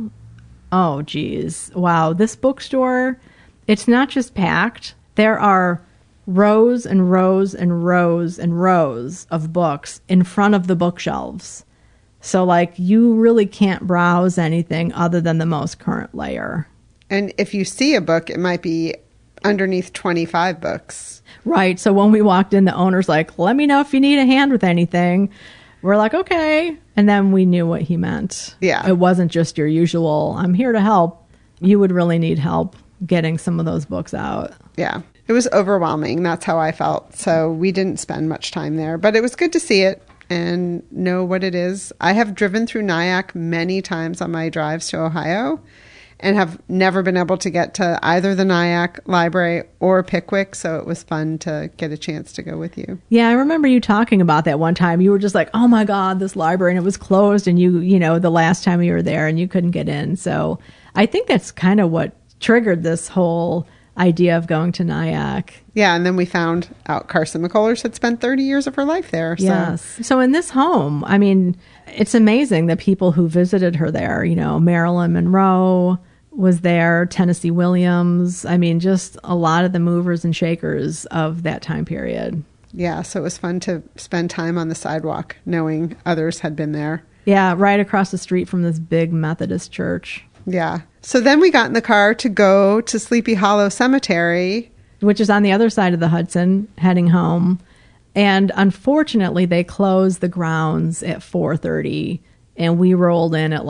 Oh, geez. Wow. This bookstore, it's not just packed. There are rows and rows and rows and rows of books in front of the bookshelves. So, you really can't browse anything other than the most current layer. And if you see a book, it might be underneath 25 books. Right. So when we walked in, the owner's like, let me know if you need a hand with anything. We're like, okay. And then we knew what he meant. Yeah. It wasn't just your usual, I'm here to help. You would really need help getting some of those books out. Yeah. It was overwhelming. That's how I felt. So we didn't spend much time there, but it was good to see it and know what it is. I have driven through Nyack many times on my drives to Ohio and have never been able to get to either the Nyack Library or Pickwick, so it was fun to get a chance to go with you. Yeah, I remember you talking about that one time. You were just like, oh my God, this library, and it was closed, and you the last time you were there, and you couldn't get in. So I think that's kind of what triggered this whole idea of going to Nyack. Yeah, and then we found out Carson McCullers had spent 30 years of her life there. So. Yes. So in this home, I mean, it's amazing the people who visited her there. Marilyn Monroe was there, Tennessee Williams. I mean, just a lot of the movers and shakers of that time period. Yeah, so it was fun to spend time on the sidewalk knowing others had been there. Yeah, right across the street from this big Methodist church. Yeah. So then we got in the car to go to Sleepy Hollow Cemetery, which is on the other side of the Hudson, heading home. And unfortunately, they closed the grounds at 4:30, and we rolled in at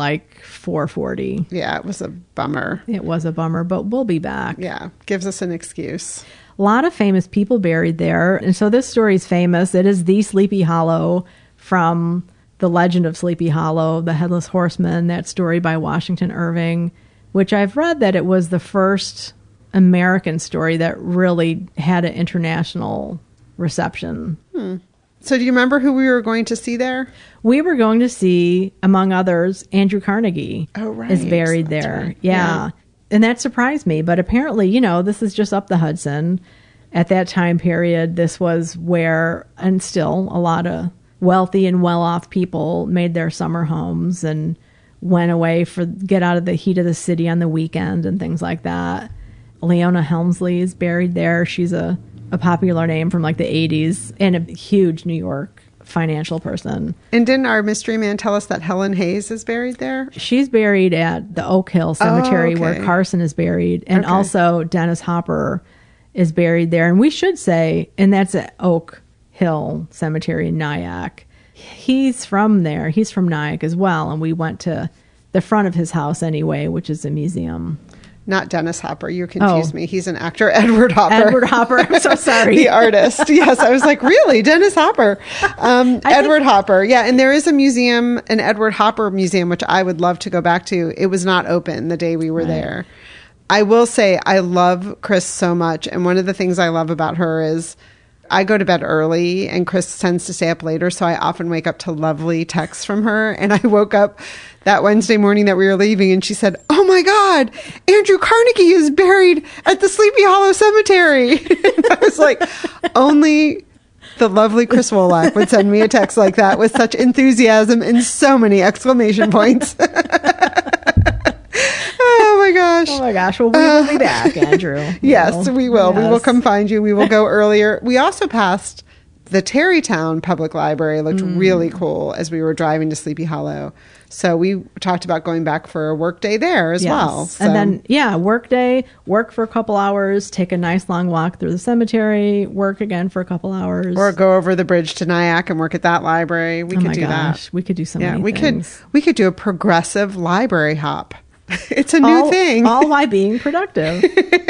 4:40. Yeah, it was a bummer. It was a bummer, but we'll be back. Yeah, gives us an excuse. A lot of famous people buried there. And so this story is famous. It is the Sleepy Hollow from The Legend of Sleepy Hollow, The Headless Horseman, that story by Washington Irving, which I've read that it was the first American story that really had an international reception. So do you remember who we were going to see there? We were going to see, among others, Andrew Carnegie. Oh, right. Is buried That's there. right. Yeah. And that surprised me. But apparently, this is just up the Hudson. At that time period, this was where, and still, a lot of wealthy and well-off people made their summer homes and went away get out of the heat of the city on the weekend and things like that. Leona Helmsley is buried there. She's a popular name from the 80s and a huge New York financial person. And didn't our mystery man tell us that Helen Hayes is buried there? She's buried at the Oak Hill Cemetery okay. where Carson is buried. And Okay. also Dennis Hopper is buried there. And we should say, and that's at Oak Hill Cemetery in Nyack. He's from there. He's from Nyack as well. And we went to the front of his house anyway, which is a museum. Not Dennis Hopper. You confused me. He's an actor. Edward Hopper. Edward Hopper. I'm so sorry. The artist. Yes. I was like, really? Dennis Hopper. Edward Hopper. Yeah. And there is a museum, an Edward Hopper museum, which I would love to go back to. It was not open the day we were there. I will say I love Chris so much. And one of the things I love about her is I go to bed early and Chris tends to stay up later. So I often wake up to lovely texts from her. And I woke up that Wednesday morning that we were leaving and she said, "Oh my God, Andrew Carnegie is buried at the Sleepy Hollow Cemetery." And I was like, only the lovely Chris Wolak would send me a text like that with such enthusiasm and so many exclamation points. Oh my gosh. Oh my gosh. Well, we will be back, Andrew. Yes, we will. Yes. We will come find you. We will go earlier. We also passed the Terrytown Public Library. It looked really cool as we were driving to Sleepy Hollow. So we talked about going back for a work day there as well. So. And then, work day, work for a couple hours, take a nice long walk through the cemetery, work again for a couple hours. Or go over the bridge to Nyack and work at that library. We could do that. We could do so many we things. We could do a progressive library hop. It's a new thing. All while being productive.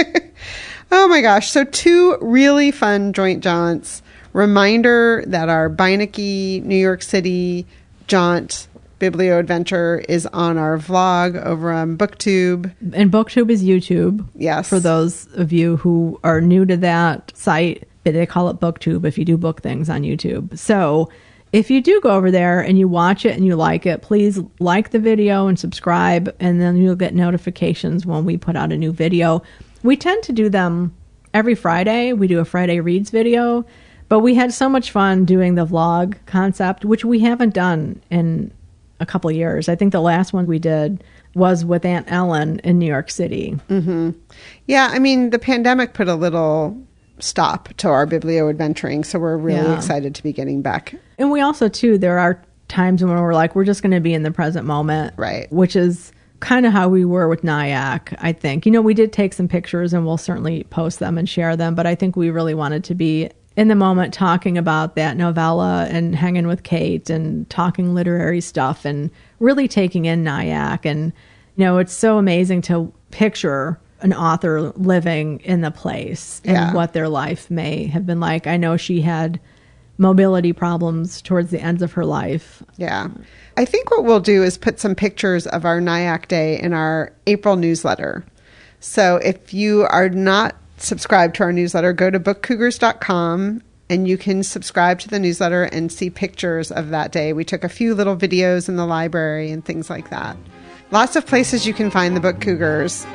Oh my gosh. So 2 really fun joint jaunts. Reminder that our Beinecke, New York City jaunt Biblio Adventure is on our vlog over on BookTube. And BookTube is YouTube. Yes. For those of you who are new to that site, they call it BookTube if you do book things on YouTube. So if you do go over there and you watch it and you like it, please like the video and subscribe, and then you'll get notifications when we put out a new video. We tend to do them every Friday. We do a Friday Reads video, but we had so much fun doing the vlog concept, which we haven't done in a couple of years. I think the last one we did was with Aunt Ellen in New York City. Mm-hmm. Yeah, I mean, the pandemic put a little stop to our biblio adventuring, so we're really excited to be getting back. And we also, too, there are times when we're like, we're just going to be in the present moment. Right. Which is kind of how we were with Nyack, I think. You know, we did take some pictures and we'll certainly post them and share them, but I think we really wanted to be in the moment talking about that novella and hanging with Kate and talking literary stuff and really taking in Nyack. And, you know, it's so amazing to picture an author living in the place and what their life may have been like. I know she had mobility problems towards the ends of her life. Yeah. I think what we'll do is put some pictures of our Nyack Day in our April newsletter. So if you are not subscribed to our newsletter, go to bookcougars.com and you can subscribe to the newsletter and see pictures of that day. We took a few little videos in the library and things like that. Lots of places you can find the Book Cougars.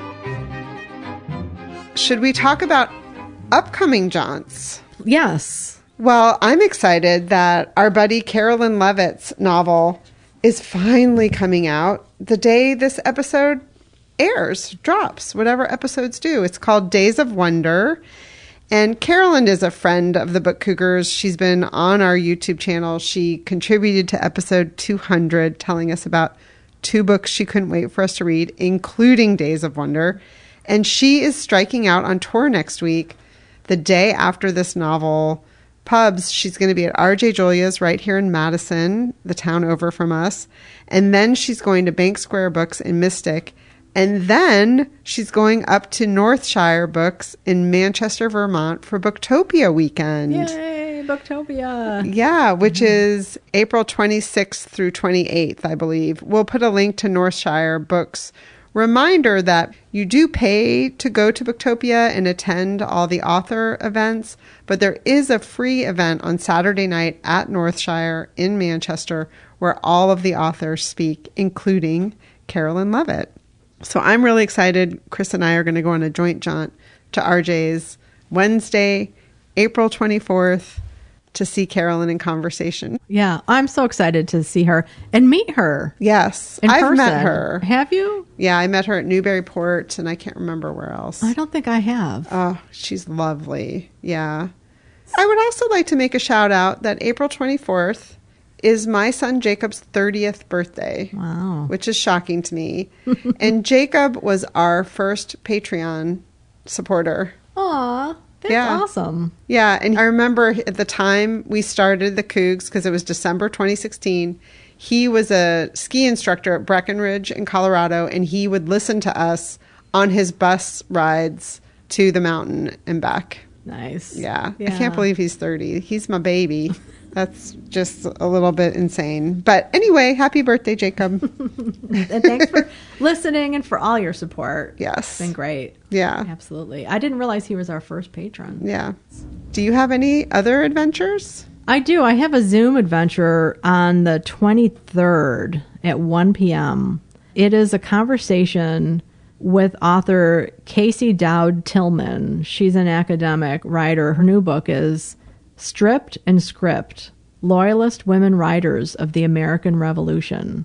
Should we talk about upcoming jaunts? Yes. Well, I'm excited that our buddy Carolyn Levitt's novel is finally coming out the day this episode drops, whatever episodes do. It's called Days of Wonder. And Carolyn is a friend of the Book Cougars. She's been on our YouTube channel. She contributed to episode 200, telling us about 2 books she couldn't wait for us to read, including Days of Wonder. And she is striking out on tour next week, the day after this novel pubs. She's going to be at R.J. Julia's right here in Madison, the town over from us. And then she's going to Bank Square Books in Mystic. And then she's going up to Northshire Books in Manchester, Vermont for Booktopia weekend. Yay, Booktopia. Yeah, which is April 26th through 28th, I believe. We'll put a link to Northshire Books. Reminder that you do pay to go to Booktopia and attend all the author events, but there is a free event on Saturday night at Northshire in Manchester where all of the authors speak, including Carolyn Levitt. So I'm really excited. Chris and I are going to go on a joint jaunt to RJ's Wednesday, April 24th to see Carolyn in conversation. Yeah, I'm so excited to see her and meet her. Yes, in I've person. met her. Have you? Yeah, I met her at Newburyport, and I can't remember where else. I don't think I have. Oh, she's lovely. Yeah. I would also like to make a shout out that April 24th is my son Jacob's 30th birthday. Wow. Which is shocking to me. And Jacob was our first Patreon supporter. Aw, that's awesome. Yeah, and I remember at the time we started the Cougs, because it was December 2016, he was a ski instructor at Breckenridge in Colorado, and he would listen to us on his bus rides to the mountain and back. Nice. Yeah. I can't believe he's 30. He's my baby. That's just a little bit insane. But anyway, happy birthday, Jacob. And thanks for listening and for all your support. Yes. It's been great. Yeah. Absolutely. I didn't realize he was our first patron. Yeah. Do you have any other adventures? I do. I have a Zoom adventure on the 23rd at 1 p.m. It is a conversation with author Casey Dowd Tillman. She's an academic writer. Her new book is Stripped and Script, Loyalist Women Writers of the American Revolution.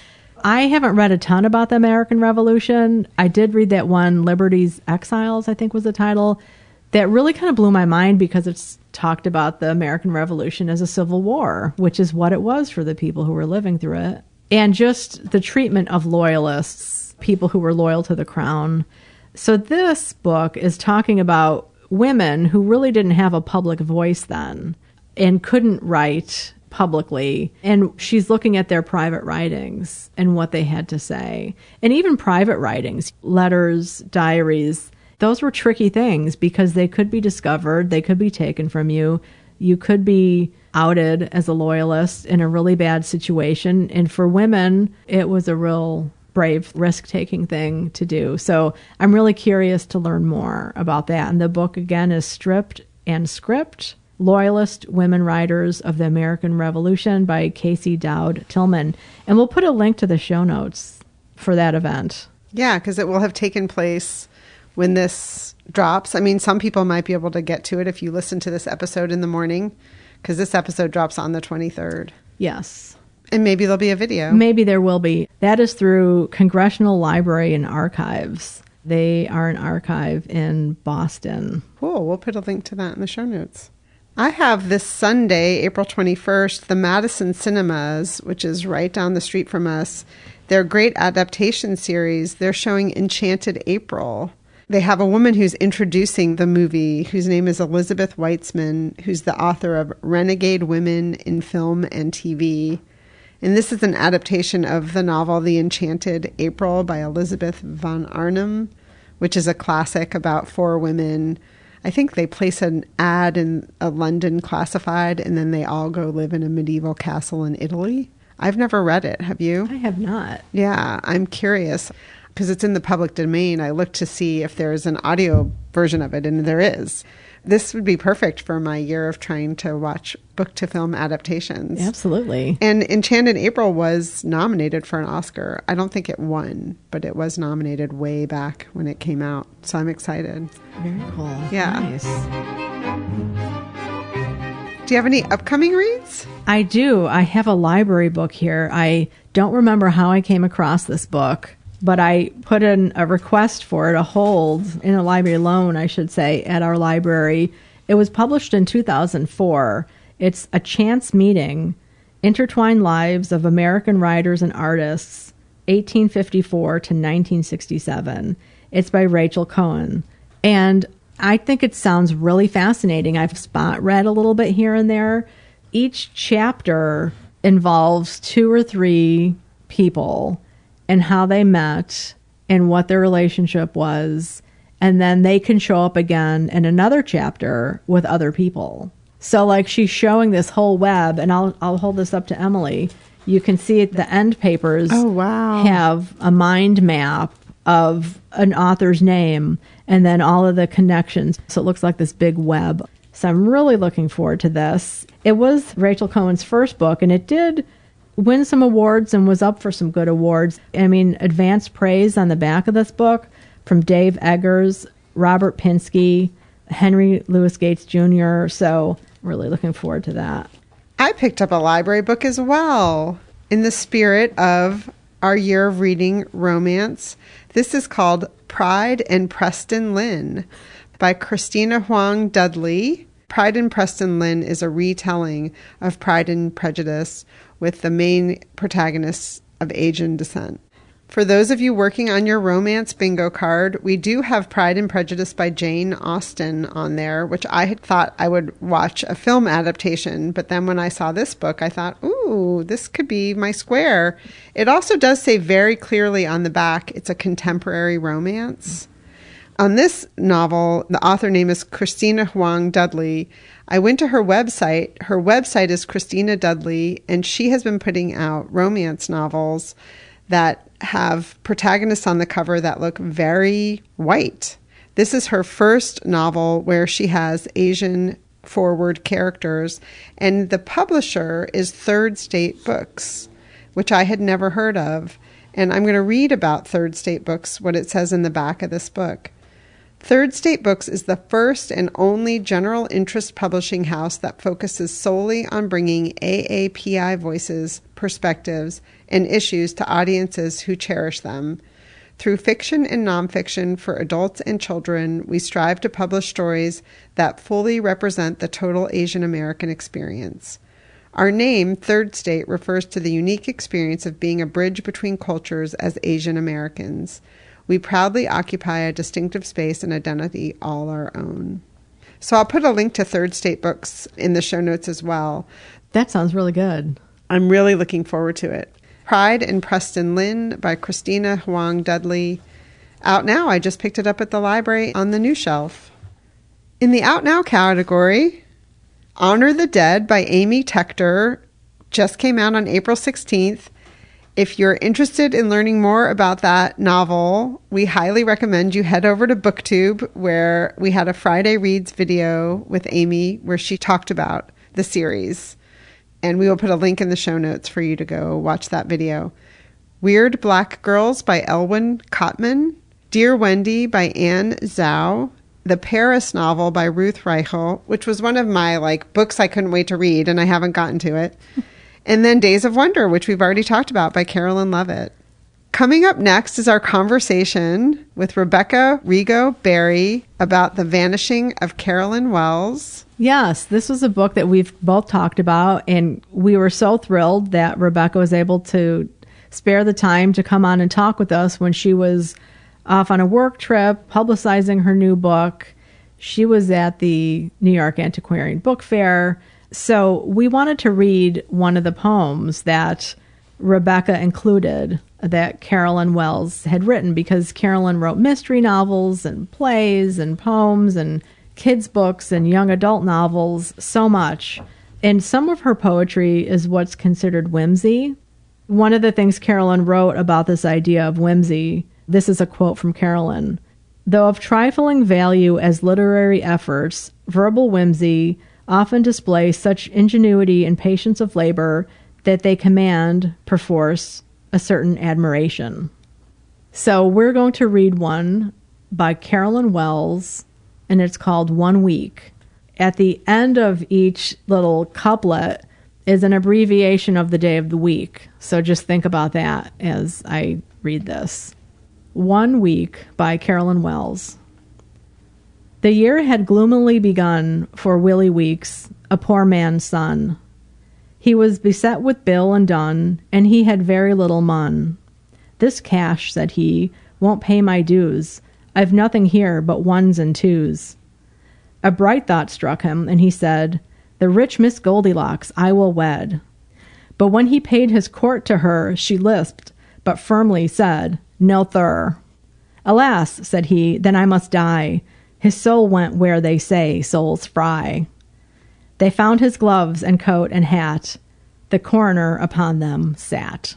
I haven't read a ton about the American Revolution. I did read that one, Liberty's Exiles, I think was the title. That really kind of blew my mind because it's talked about the American Revolution as a civil war, which is what it was for the people who were living through it. And just the treatment of loyalists, people who were loyal to the crown. So this book is talking about women who really didn't have a public voice then and couldn't write publicly. And she's looking at their private writings and what they had to say. And even private writings, letters, diaries, those were tricky things because they could be discovered, they could be taken from you. You could be outed as a loyalist in a really bad situation. And for women, it was a real brave, risk-taking thing to do. So I'm really curious to learn more about that. And the book, again, is Stripped and Script, Loyalist Women Writers of the American Revolution by Casey Dowd Tillman. And we'll put a link to the show notes for that event. Yeah, because it will have taken place when this drops. I mean, some people might be able to get to it if you listen to this episode in the morning, because this episode drops on the 23rd. Yes. And maybe there'll be a video. Maybe there will be. That is through Congressional Library and Archives. They are an archive in Boston. Cool. We'll put a link to that in the show notes. I have this Sunday, April 21st, the Madison Cinemas, which is right down the street from us. Their great adaptation series. They're showing Enchanted April. They have a woman who's introducing the movie, whose name is Elizabeth Weitzman, who's the author of Renegade Women in Film and TV. And this is an adaptation of the novel The Enchanted April by Elizabeth von Arnim, which is a classic about four women. I think they place an ad in a London classified, and then they all go live in a medieval castle in Italy. I've never read it. Have you? I have not. Yeah, I'm curious. Because it's in the public domain, I looked to see if there's an audio version of it, and there is. This would be perfect for my year of trying to watch book-to-film adaptations. Absolutely. And Enchanted April was nominated for an Oscar. I don't think it won, but it was nominated way back when it came out. So I'm excited. Very cool. Yeah. Nice. Do you have any upcoming reads? I do. I have a library book here. I don't remember how I came across this book, but I put in a request for it, a hold, in a library loan, I should say, at our library. It was published in 2004. It's A Chance Meeting, Intertwined Lives of American Writers and Artists, 1854 to 1967. It's by Rachel Cohen. And I think it sounds really fascinating. I've spot read a little bit here and there. Each chapter involves 2 or 3 people and how they met and what their relationship was. And then they can show up again in another chapter with other people. So like she's showing this whole web, and I'll hold this up to Emily. You can see at the end papers have a mind map of an author's name and then all of the connections. So it looks like this big web. So I'm really looking forward to this. It was Rachel Cohen's first book, and it did win some awards and was up for some good awards. I mean, advanced praise on the back of this book from Dave Eggers, Robert Pinsky, Henry Louis Gates Jr. So really looking forward to that. I picked up a library book as well in the spirit of our year of reading romance. This is called Pride and Preston Lynn by Christina Huang Dudley. Pride in Preston Lynn is a retelling of Pride and Prejudice with the main protagonists of Asian descent. For those of you working on your romance bingo card, we do have Pride and Prejudice by Jane Austen on there, which I had thought I would watch a film adaptation. But then when I saw this book, I thought, ooh, this could be my square. It also does say very clearly on the back, it's a contemporary romance. On this novel, the author name is Christina Huang Dudley. I went to her website. Her website is Christina Dudley, and she has been putting out romance novels that have protagonists on the cover that look very white. This is her first novel where she has Asian forward characters, and the publisher is Third State Books, which I had never heard of. And I'm going to read about Third State Books, what it says in the back of this book. Third State Books is the first and only general interest publishing house that focuses solely on bringing AAPI voices, perspectives, and issues to audiences who cherish them. Through fiction and nonfiction for adults and children, we strive to publish stories that fully represent the total Asian American experience. Our name, Third State, refers to the unique experience of being a bridge between cultures as Asian Americans. We proudly occupy a distinctive space and identity all our own. So I'll put a link to Third State Books in the show notes as well. That sounds really good. I'm really looking forward to it. Pride in Preston Lynn by Christina Huang Dudley. Out now. I just picked it up at the library on the new shelf. In the Out Now category, Honor the Dead by Amy Tector just came out on April 16th. If you're interested in learning more about that novel, we highly recommend you head over to BookTube, where we had a Friday Reads video with Amy where she talked about the series. And we will put a link in the show notes for you to go watch that video. Weird Black Girls by Elwyn Cotman. Dear Wendy by Anne Zhao. The Paris novel by Ruth Reichel, which was one of my books I couldn't wait to read, and I haven't gotten to it. And then Days of Wonder, which we've already talked about, by Carolyn Levitt. Coming up next is our conversation with Rebecca Rigo Berry about The Vanishing of Carolyn Wells. Yes, this was a book that we've both talked about, and we were so thrilled that Rebecca was able to spare the time to come on and talk with us when she was off on a work trip, publicizing her new book. She was at the New York Antiquarian Book Fair. So we wanted to read one of the poems that Rebecca included that Carolyn Wells had written, because Carolyn wrote mystery novels and plays and poems and kids' books and young adult novels, so much. And some of her poetry is what's considered whimsy. One of the things Carolyn wrote about this idea of whimsy, this is a quote from Carolyn: "Though of trifling value as literary efforts, verbal whimsy often display such ingenuity and patience of labor that they command, perforce, a certain admiration." So we're going to read one by Carolyn Wells, and it's called One Week. At the end of each little couplet is an abbreviation of the day of the week. So just think about that as I read this. One Week by Carolyn Wells. The year had gloomily begun for Willie Weeks, a poor man's son. He was beset with bill and dun, and he had very little mun. "This cash," said he, "won't pay my dues. I've nothing here but ones and twos." A bright thought struck him, and he said, "The rich Miss Goldilocks I will wed." But when he paid his court to her, she lisped, but firmly said, "No, thir." "Alas," said he, "then I must die." His soul went where they say souls fry. They found his gloves and coat and hat. The coroner upon them sat.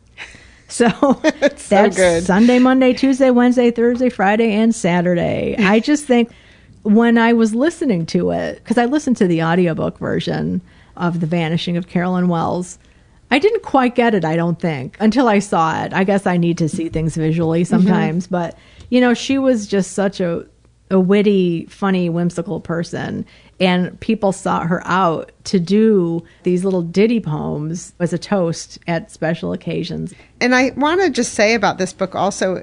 So that's good. Sunday, Monday, Tuesday, Wednesday, Thursday, Friday, and Saturday. I just think when I was listening to it, because I listened to the audiobook version of The Vanishing of Carolyn Wells, I didn't quite get it, I don't think, until I saw it. I guess I need to see things visually sometimes. But, she was just such a witty, funny, whimsical person. And people sought her out to do these little ditty poems as a toast at special occasions. And I want to just say about this book also,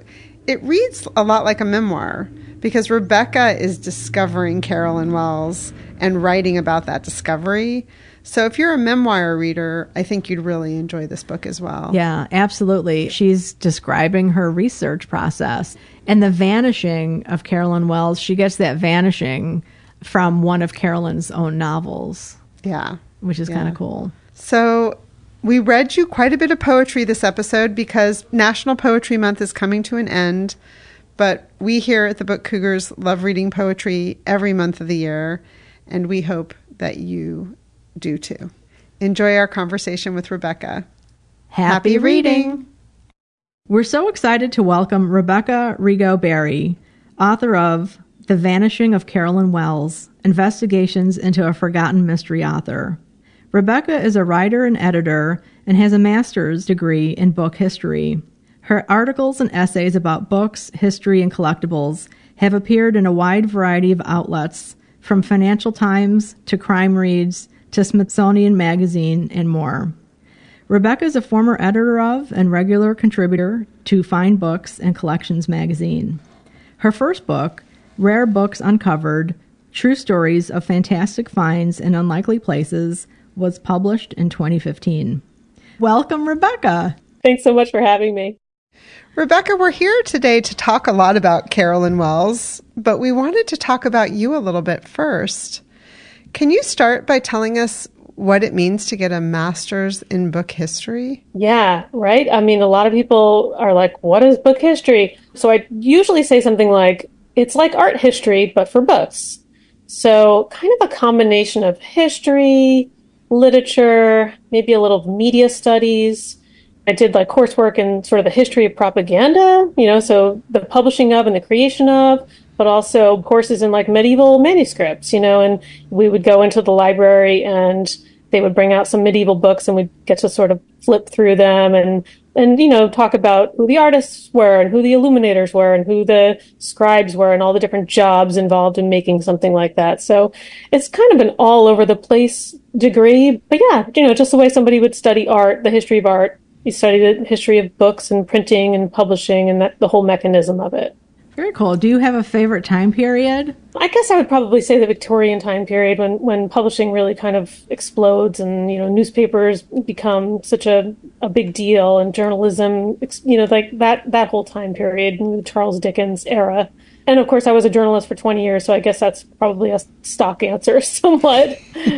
it reads a lot like a memoir because Rebecca is discovering Carolyn Wells and writing about that discovery. So if you're a memoir reader, I think you'd really enjoy this book as well. Yeah, absolutely. She's describing her research process and the vanishing of Carolyn Wells. She gets that vanishing from one of Carolyn's own novels. Yeah. Which is kind of cool. So we read you quite a bit of poetry this episode because National Poetry Month is coming to an end. But we here at the Book Cougars love reading poetry every month of the year. And we hope that you do too. Enjoy our conversation with Rebecca. Happy reading. We're so excited to welcome Rebecca Rigo Berry, author of The Vanishing of Carolyn Wells, Investigations into a Forgotten Mystery Author. Rebecca is a writer and editor and has a master's degree in book history. Her articles and essays about books, history, and collectibles have appeared in a wide variety of outlets, from Financial Times to Crime Reads to Smithsonian Magazine and more. Rebecca is a former editor of and regular contributor to Fine Books and Collections magazine. Her first book, Rare Books Uncovered, True Stories of Fantastic Finds in Unlikely Places, was published in 2015. Welcome, Rebecca. Thanks so much for having me. Rebecca, we're here today to talk a lot about Carolyn Wells, but we wanted to talk about you a little bit first. Can you start by telling us what it means to get a master's in book history? Yeah, right. I mean, a lot of people are like, what is book history? So I usually say something like, it's like art history, but for books. So kind of a combination of history, literature, maybe a little media studies. I did like coursework in sort of the history of propaganda, so the publishing of and the creation of, but also courses in like medieval manuscripts, and we would go into the library and they would bring out some medieval books and we'd get to sort of flip through them and talk about who the artists were and who the illuminators were and who the scribes were and all the different jobs involved in making something like that. So it's kind of an all over the place degree, but yeah, just the way somebody would study art, the history of art. You study the history of books and printing and publishing and the whole mechanism of it. Very cool. Do you have a favorite time period? I guess I would probably say the Victorian time period when publishing really kind of explodes and, newspapers become such a big deal and journalism, like that whole time period, the Charles Dickens era. And of course, I was a journalist for 20 years, so I guess that's probably a stock answer somewhat.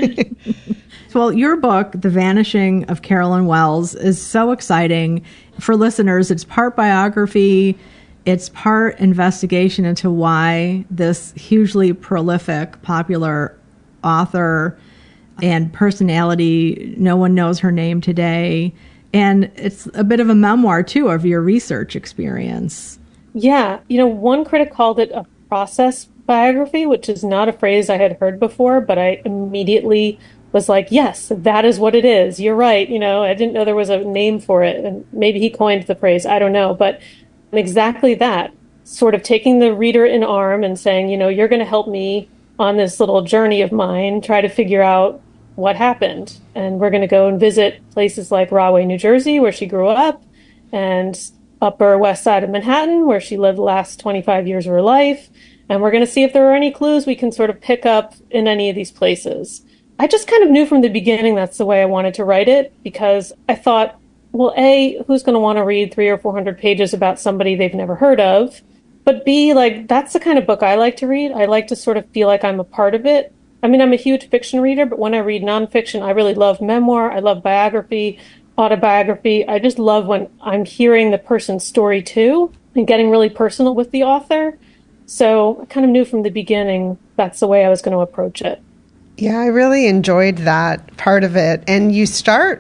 Well, your book, The Vanishing of Carolyn Wells, is so exciting. For listeners, it's part biography, it's part investigation into why this hugely prolific, popular author and personality, no one knows her name today. And it's a bit of a memoir, too, of your research experience. Yeah. One critic called it a process biography, which is not a phrase I had heard before, but I immediately was like, yes, that is what it is. You're right. I didn't know there was a name for it. And maybe he coined the phrase. I don't know. But exactly that, sort of taking the reader in arm and saying, you're going to help me on this little journey of mine, try to figure out what happened. And we're going to go and visit places like Rahway, New Jersey, where she grew up, and Upper West Side of Manhattan, where she lived the last 25 years of her life. And we're going to see if there are any clues we can sort of pick up in any of these places. I just kind of knew from the beginning that's the way I wanted to write it, because I thought, well, A, who's going to want to read 300 or 400 pages about somebody they've never heard of? But B, that's the kind of book I like to read. I like to sort of feel like I'm a part of it. I mean, I'm a huge fiction reader, but when I read nonfiction, I really love memoir. I love biography, autobiography. I just love when I'm hearing the person's story too and getting really personal with the author. So I kind of knew from the beginning that's the way I was going to approach it. Yeah, I really enjoyed that part of it. And you start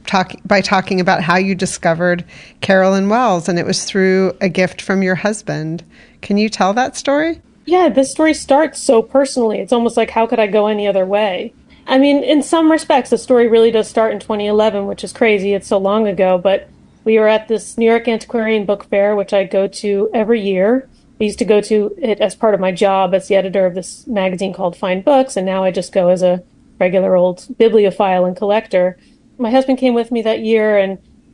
by talking about how you discovered Carolyn Wells, and it was through a gift from your husband. Can you tell that story? Yeah, this story starts so personally. It's almost like, how could I go any other way? I mean, in some respects, the story really does start in 2011, which is crazy. It's so long ago, but we were at this New York Antiquarian Book Fair, which I go to every year. I used to go to it as part of my job as the editor of this magazine called Fine Books, and now I just go as a regular old bibliophile and collector. My husband came with me that year, and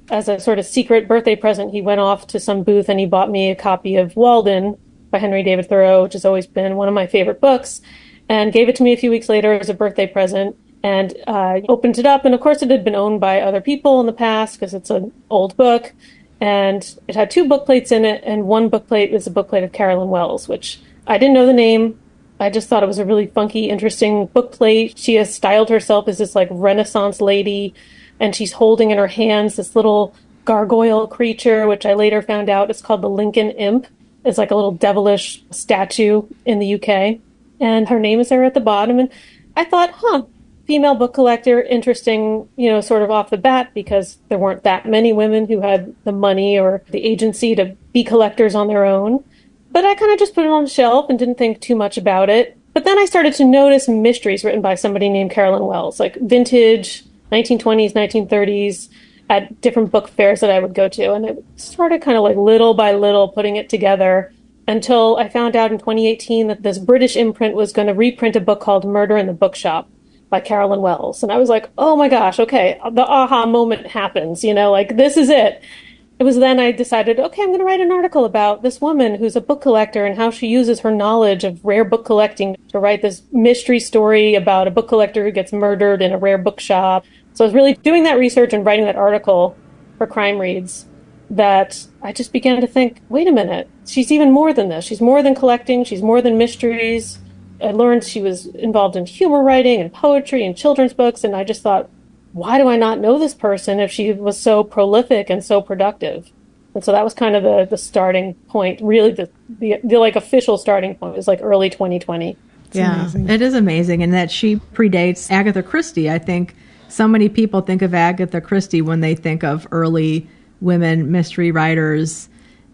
as a sort of secret birthday present, he went off to some booth and he bought me a copy of Walden by Henry David Thoreau, which has always been one of my favorite books, and gave it to me a few weeks later as a birthday present. And I opened it up, and of course it had been owned by other people in the past because it's an old book. And it had 2 bookplates in it, and one bookplate was a bookplate of Carolyn Wells, which I didn't know the name. I just thought it was a really funky, interesting bookplate. She has styled herself as this like Renaissance lady, and she's holding in her hands this little gargoyle creature, which I later found out is called the Lincoln Imp. It's like a little devilish statue in the UK. And her name is there at the bottom. And I thought, female book collector, interesting, sort of off the bat, because there weren't that many women who had the money or the agency to be collectors on their own. But I kind of just put it on the shelf and didn't think too much about it. But then I started to notice mysteries written by somebody named Carolyn Wells, like vintage 1920s, 1930s, at different book fairs that I would go to. And it started kind of like little by little putting it together until I found out in 2018 that this British imprint was going to reprint a book called Murder in the Bookshop by Carolyn Wells. And I was like, oh my gosh, okay, the aha moment happens, like this is it. It was then I decided, okay, I'm going to write an article about this woman who's a book collector and how she uses her knowledge of rare book collecting to write this mystery story about a book collector who gets murdered in a rare bookshop. So I was really doing that research and writing that article for Crime Reads that I just began to think, wait a minute, she's even more than this. She's more than collecting. She's more than mysteries. I learned she was involved in humor writing and poetry and children's books. And I just thought, why do I not know this person if she was so prolific and so productive? And so that was kind of the starting point, really the like official starting point was like early 2020. It's amazing. It is amazing. And that she predates Agatha Christie. I think so many people think of Agatha Christie when they think of early women mystery writers.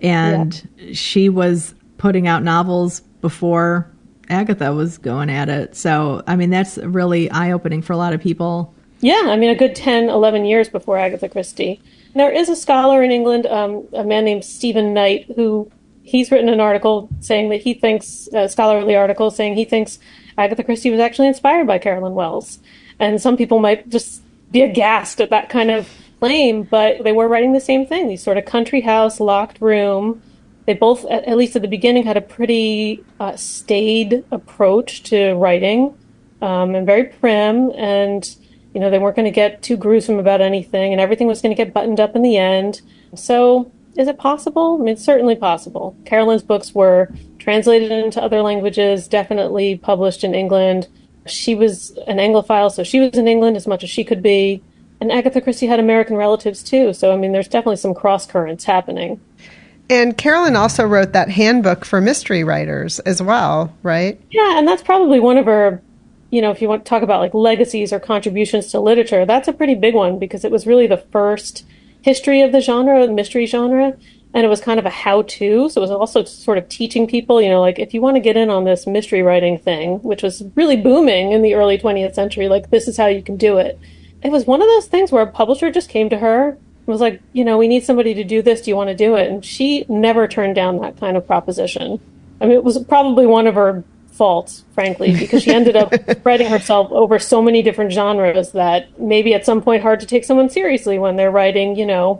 And she was putting out novels before Agatha was going at it. So, I mean, that's really eye-opening for a lot of people. Yeah, I mean, a good 10, 11 years before Agatha Christie. There is a scholar in England, a man named Stephen Knight, who he's written an article saying that he thinks, a scholarly article saying he thinks Agatha Christie was actually inspired by Carolyn Wells. And some people might just be aghast at that kind of claim, but they were writing the same thing, these sort of country house, locked room. They both, at least at the beginning, had a pretty staid approach to writing and very prim. And, they weren't going to get too gruesome about anything, and everything was going to get buttoned up in the end. So is it possible? I mean, it's certainly possible. Carolyn's books were translated into other languages, definitely published in England. She was an Anglophile, so she was in England as much as she could be. And Agatha Christie had American relatives, too. So, I mean, there's definitely some cross currents happening. And Carolyn also wrote that handbook for mystery writers as well, right? Yeah, and that's probably one of her, if you want to talk about like legacies or contributions to literature, that's a pretty big one because it was really the first history of the genre, the mystery genre. And it was kind of a how-to. So it was also sort of teaching people, like if you want to get in on this mystery writing thing, which was really booming in the early 20th century, like this is how you can do it. It was one of those things where a publisher just came to her and was like, we need somebody to do this. Do you want to do it? And she never turned down that kind of proposition. I mean, it was probably one of her faults, frankly, because she ended up spreading herself over so many different genres that maybe at some point hard to take someone seriously when they're writing,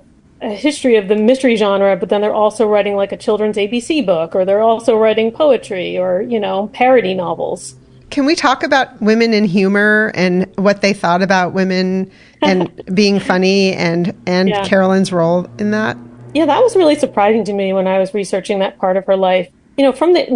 a history of the mystery genre, but then they're also writing like a children's ABC book, or they're also writing poetry or, parody novels. Can we talk about women in humor and what they thought about women and being funny and Carolyn's role in that? Yeah, that was really surprising to me when I was researching that part of her life. From the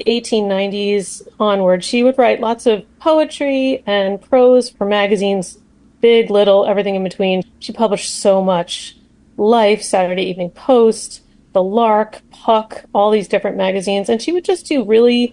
mid-1890s onward, she would write lots of poetry and prose for magazines, big, little, everything in between. She published so much. Life, Saturday Evening Post, The Lark, Puck, all these different magazines. And she would just do really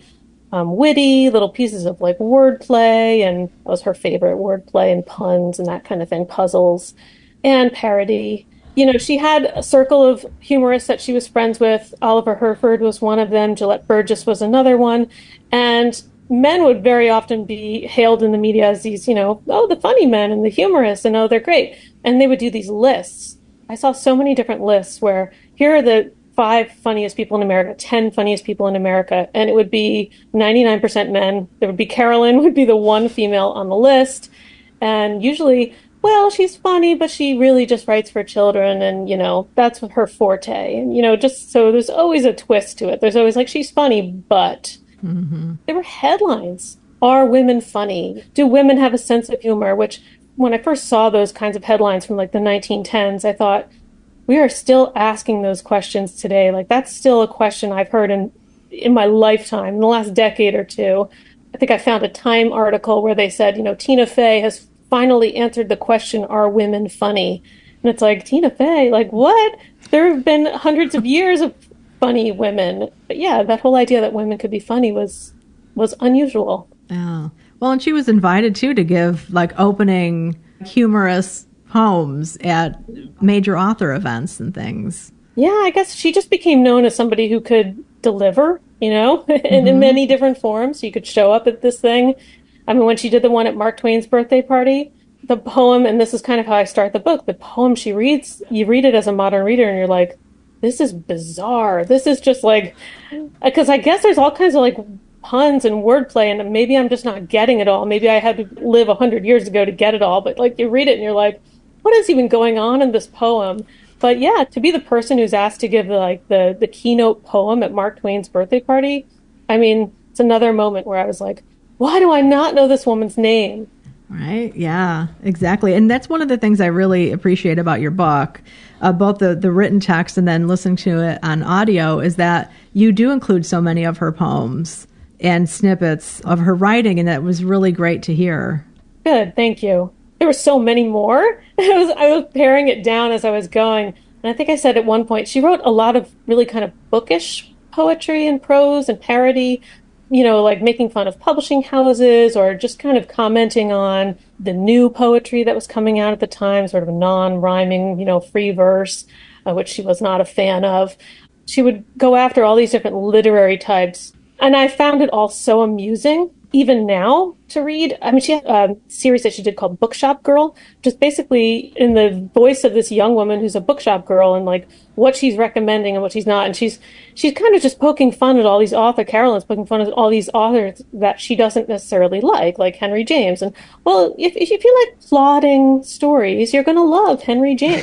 witty little pieces of like wordplay, and that was her favorite, wordplay and puns and that kind of thing, puzzles and parody. She had a circle of humorists that she was friends with. Oliver Herford was one of them. Gillette Burgess was another one. And men would very often be hailed in the media as these, the funny men and the humorists, and they're great. And they would do these lists. I saw so many different lists where here are the 5 funniest people in America, 10 funniest people in America, and it would be 99% men. There would be Carolyn would be the one female on the list. And usually well, she's funny, but she really just writes for children, and, that's her forte. And, just so there's always a twist to it. There's always like, she's funny, but there were headlines. Are women funny? Do women have a sense of humor? Which, when I first saw those kinds of headlines from like the 1910s, I thought, we are still asking those questions today. Like, that's still a question I've heard in my lifetime, in the last decade or two. I think I found a Time article where they said, Tina Fey has finally answered the question, are women funny? And it's like, Tina Fey, like, what? There have been hundreds of years of funny women. But yeah, that whole idea that women could be funny was unusual. Yeah. Well, and she was invited too to give like opening humorous poems at major author events and things. Yeah, I guess she just became known as somebody who could deliver, in many different forms. You could show up at this thing. I mean, when she did the one at Mark Twain's birthday party, the poem, and this is kind of how I start the book, the poem she reads, you read it as a modern reader and you're like, this is bizarre. This is just like, because I guess there's all kinds of like puns and wordplay, and maybe I'm just not getting it all. Maybe I had to live 100 years ago to get it all, but like you read it and you're like, what is even going on in this poem? But yeah, to be the person who's asked to give the keynote poem at Mark Twain's birthday party, I mean, it's another moment where I was like, why do I not know this woman's name? Right. Yeah, exactly. And that's one of the things I really appreciate about your book, both the written text and then listening to it on audio, is that you do include so many of her poems and snippets of her writing. And that was really great to hear. Good. Thank you. There were so many more. I was paring it down as I was going. And I think I said at one point, she wrote a lot of really kind of bookish poetry and prose and parody, like making fun of publishing houses or just kind of commenting on the new poetry that was coming out at the time, sort of non-rhyming, free verse, which she was not a fan of. She would go after all these different literary types. And I found it all so amusing, even now, to read. I mean, she had a series that she did called Bookshop Girl, just basically in the voice of this young woman who's a bookshop girl and like what she's recommending and what she's not. And she's kind of just poking fun at all these Carolyn's poking fun at all these authors that she doesn't necessarily like Henry James. And well, if you like plodding stories, you're going to love Henry James.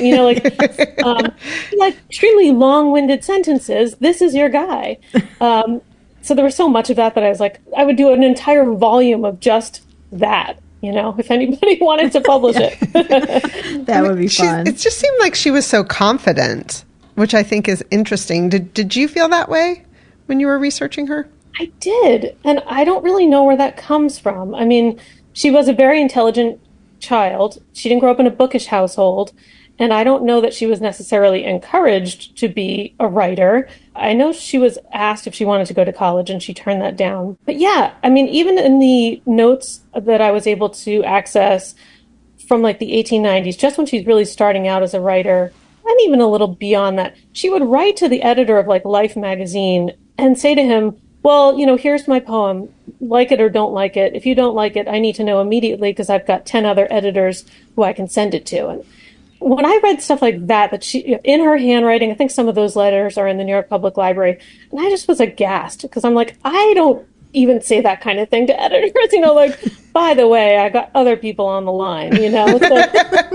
Like extremely long-winded sentences. This is your guy. So there was so much of that I was like, I would do an entire volume of just that, if anybody wanted to publish it. That would be fun. It just seemed like she was so confident, which I think is interesting. Did you feel that way when you were researching her? I did. And I don't really know where that comes from. I mean, she was a very intelligent child. She didn't grow up in a bookish household. And I don't know that she was necessarily encouraged to be a writer. I know she was asked if she wanted to go to college and she turned that down. But yeah, I mean, even in the notes that I was able to access from like the 1890s, just when she's really starting out as a writer, and even a little beyond that, she would write to the editor of like Life magazine and say to him, well, here's my poem, like it or don't like it. If you don't like it, I need to know immediately because I've got 10 other editors who I can send it to. And when I read stuff like that she, in her handwriting, I think some of those letters are in the New York Public Library, and I just was aghast because I'm like, I don't even say that kind of thing to editors, like, by the way, I got other people on the line, So,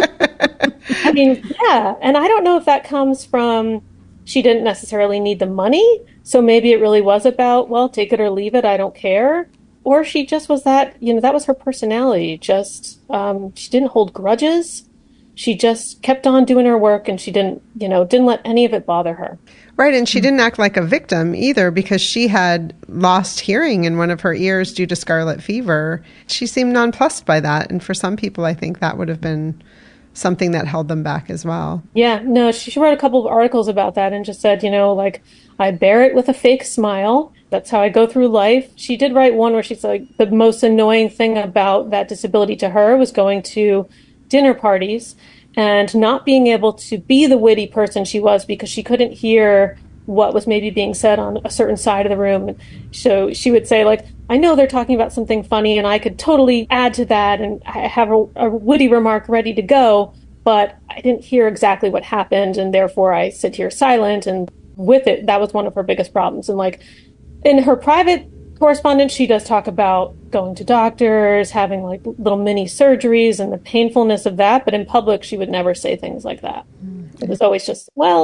I mean, yeah, and I don't know if that comes from she didn't necessarily need the money, so maybe it really was about, well, take it or leave it, I don't care, or she just was that, that was her personality, just, she didn't hold grudges. She just kept on doing her work and she didn't let any of it bother her. Right. And she didn't act like a victim either because she had lost hearing in one of her ears due to scarlet fever. She seemed nonplussed by that. And for some people, I think that would have been something that held them back as well. Yeah, no, she wrote a couple of articles about that and just said, like, I bear it with a fake smile. That's how I go through life. She did write one where she's like, the most annoying thing about that disability to her was going to dinner parties and not being able to be the witty person she was because she couldn't hear what was maybe being said on a certain side of the room. And so she would say, like, I know they're talking about something funny and I could totally add to that and I have a witty remark ready to go, but I didn't hear exactly what happened and therefore I sit here silent. And with it, that was one of her biggest problems. And like in her private correspondence, she does talk about going to doctors, having like little mini surgeries and the painfulness of that. But in public, she would never say things like that. It was always just, well,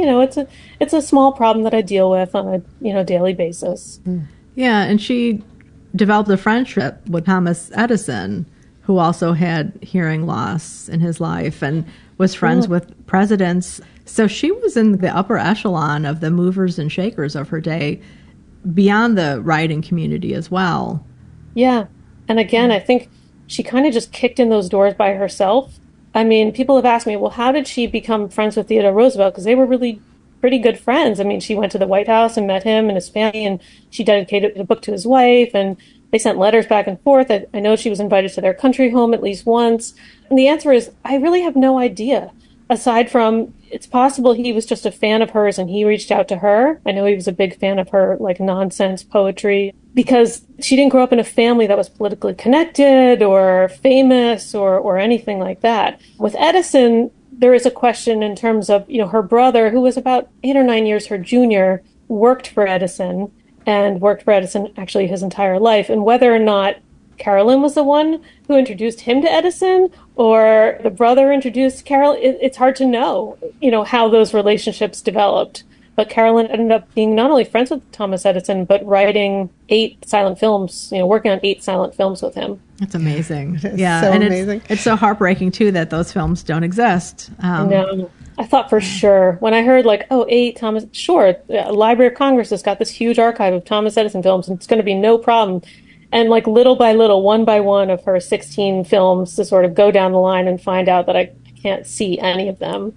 it's a small problem that I deal with on a, daily basis. Yeah. And she developed a friendship with Thomas Edison, who also had hearing loss in his life and was friends with presidents. So she was in the upper echelon of the movers and shakers of her day, beyond the writing community as well. Yeah. And again, I think she kind of just kicked in those doors by herself. I mean, people have asked me, well, how did she become friends with Theodore Roosevelt? Because they were really pretty good friends. I mean, she went to the White House and met him and his family, and she dedicated the book to his wife, and they sent letters back and forth. I know she was invited to their country home at least once. And the answer is, I really have no idea. Aside from, it's possible he was just a fan of hers and he reached out to her. I know he was a big fan of her, like, nonsense poetry, because she didn't grow up in a family that was politically connected or famous or anything like that. With Edison, there is a question in terms of, her brother, who was about 8 or 9 years her junior, worked for Edison actually his entire life, and whether or not Carolyn was the one who introduced him to Edison or the brother introduced Carol, it's hard to know, how those relationships developed. But Carolyn ended up being not only friends with Thomas Edison, but writing 8 silent films, working on 8 silent films with him. That's amazing. Yeah. So amazing. It's so heartbreaking, too, that those films don't exist. No. I thought for sure when I heard Thomas, sure, Library of Congress has got this huge archive of Thomas Edison films and it's going to be no problem. And little by little, one by one of her 16 films to sort of go down the line and find out that I can't see any of them.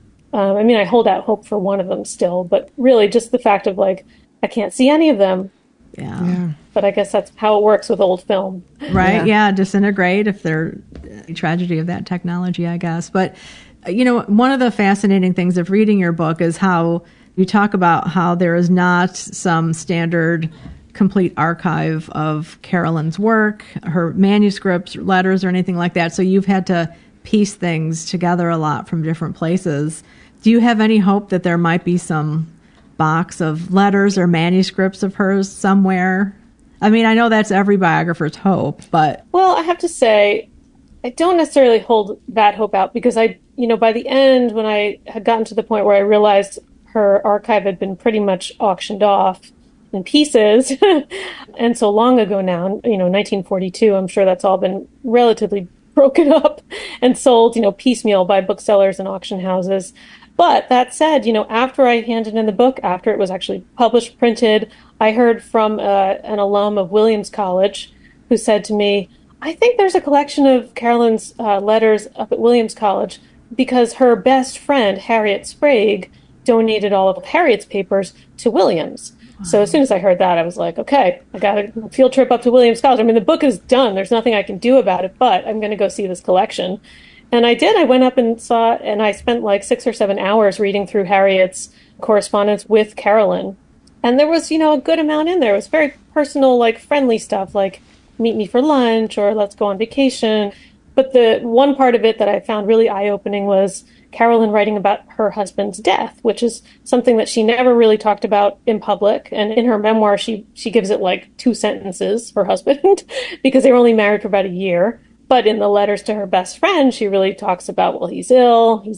I hold out hope for one of them still, but really just the fact of I can't see any of them. Yeah. But I guess that's how it works with old film. Right. Yeah. Disintegrate if they're a tragedy of that technology, I guess. But one of the fascinating things of reading your book is how you talk about how there is not some standard complete archive of Carolyn's work, her manuscripts, letters, or anything like that. So you've had to piece things together a lot from different places. Do you have any hope that there might be some box of letters or manuscripts of hers somewhere? I mean, I know that's every biographer's hope, but... Well, I have to say, I don't necessarily hold that hope out because by the end, when I had gotten to the point where I realized her archive had been pretty much auctioned off in pieces, and so long ago now, 1942, I'm sure that's all been relatively broken up and sold, piecemeal by booksellers and auction houses. But that said, after I handed in the book, after it was actually published, printed, I heard from an alum of Williams College who said to me, I think there's a collection of Carolyn's letters up at Williams College because her best friend, Harriet Sprague, donated all of Harriet's papers to Williams. Wow. So as soon as I heard that, I was like, okay, I got a field trip up to Williams College. I mean, the book is done. There's nothing I can do about it, but I'm going to go see this collection. And I did. I went up and saw it, and I spent 6 or 7 hours reading through Harriet's correspondence with Carolyn. And there was, a good amount in there. It was very personal, friendly stuff, meet me for lunch or let's go on vacation. But the one part of it that I found really eye-opening was Carolyn writing about her husband's death, which is something that she never really talked about in public. And in her memoir, she gives it 2 sentences, her husband, because they were only married for about a year. But in the letters to her best friend, she really talks about, well, he's ill, he's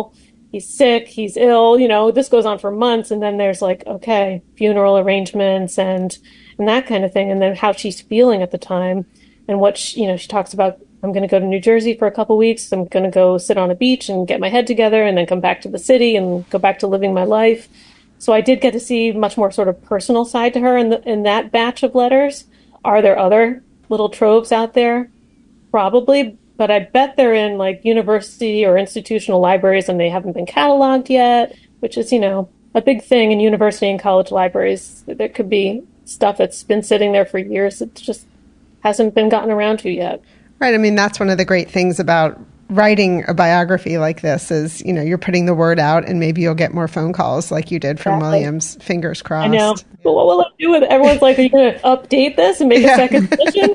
sick, he's ill, this goes on for months. And then there's funeral arrangements and that kind of thing. And then how she's feeling at the time and what, she talks about, I'm going to go to New Jersey for a couple weeks. I'm going to go sit on a beach and get my head together and then come back to the city and go back to living my life. So I did get to see much more sort of personal side to her in that batch of letters. Are there other little troves out there? Probably, but I bet they're in university or institutional libraries and they haven't been cataloged yet, which is, a big thing in university and college libraries. There could be stuff that's been sitting there for years that just hasn't been gotten around to yet. Right. I mean, that's one of the great things about writing a biography like this is, you're putting the word out and maybe you'll get more phone calls like you did from Williams. Fingers crossed. I know. But what will I do with it? Everyone's like, are you going to update this and make a second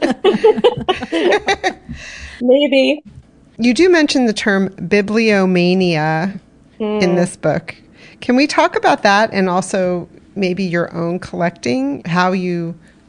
edition? Maybe. You do mention the term bibliomania in this book. Can we talk about that and also maybe your own collecting, how you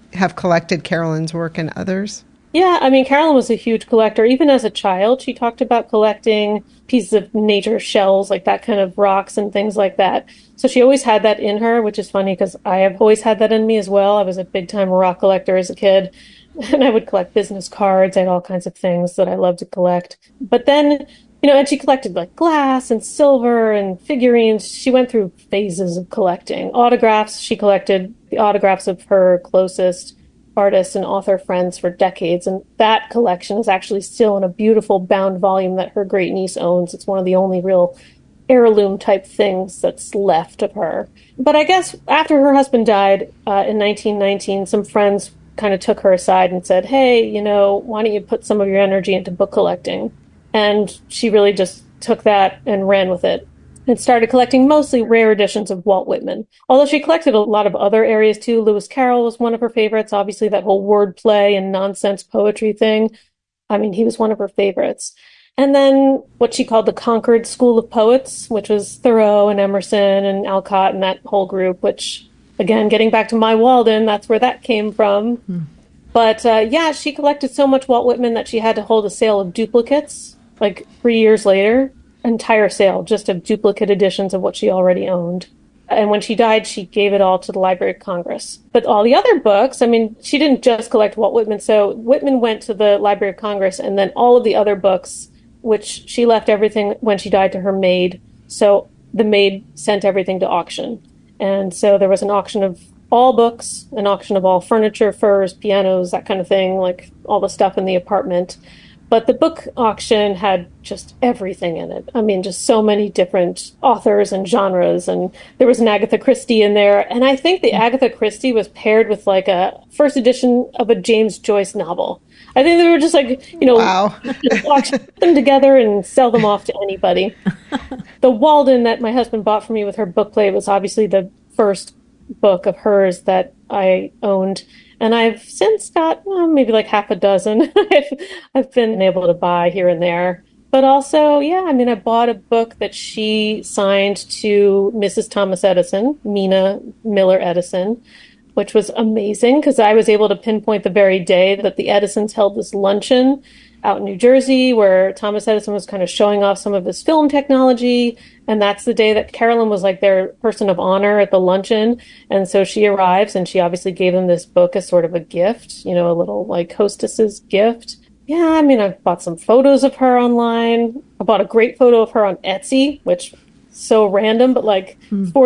have collected Carolyn's work and others? Yeah, I mean, Carolyn was a huge collector. Even as a child, she talked about collecting pieces of nature shells, like that kind of rocks and things like that. So she always had that in her, which is funny because I have always had that in me as well. I was a big time rock collector as a kid, and I would collect business cards. I had all kinds of things that I loved to collect. But then, and she collected like glass and silver and figurines. She went through phases of collecting autographs. She collected the autographs of her closest artists and author friends for decades, and that collection is actually still in a beautiful bound volume that her great niece owns. It's one of the only real heirloom type things that's left of her. But I guess after her husband died in 1919, some friends kind of took her aside and said, hey, why don't you put some of your energy into book collecting? And she really just took that and ran with it and started collecting mostly rare editions of Walt Whitman. Although she collected a lot of other areas too. Lewis Carroll was one of her favorites. Obviously, that whole wordplay and nonsense poetry thing. I mean, he was one of her favorites. And then what she called the Concord School of Poets, which was Thoreau and Emerson and Alcott and that whole group, which, again, getting back to my Walden, that's where that came from. But she collected so much Walt Whitman that she had to hold a sale of duplicates, like 3 years later. Entire sale just of duplicate editions of what she already owned. And when she died, she gave it all to the Library of Congress. But all the other books, I mean, she didn't just collect Walt Whitman. So Whitman went to the Library of Congress, and then all of the other books, which she left everything when she died to her maid. So the maid sent everything to auction. And so there was an auction of all books, an auction of all furniture, furs, pianos, that kind of thing, like all the stuff in the apartment. But the book auction had just everything in it. I mean, just so many different authors and genres. And there was an Agatha Christie in there. And I think the Agatha Christie was paired with like a first edition of a James Joyce novel. I think they were just like, Wow. auction them together and sell them off to anybody. The Walden that my husband bought for me with her book plate was obviously the first book of hers that I owned. And I've since got maybe like half a dozen I've been able to buy here and there. But also, I bought a book that she signed to Mrs. Thomas Edison, Mina Miller Edison, which was amazing because I was able to pinpoint the very day that the Edisons held this luncheon out in New Jersey where Thomas Edison was kind of showing off some of his film technology. And that's the day that Carolyn was like their person of honor at the luncheon. And so she arrives and she obviously gave them this book as sort of a gift, a little like hostess's gift. Yeah, I've bought some photos of her online. I bought a great photo of her on Etsy, which is so random, but like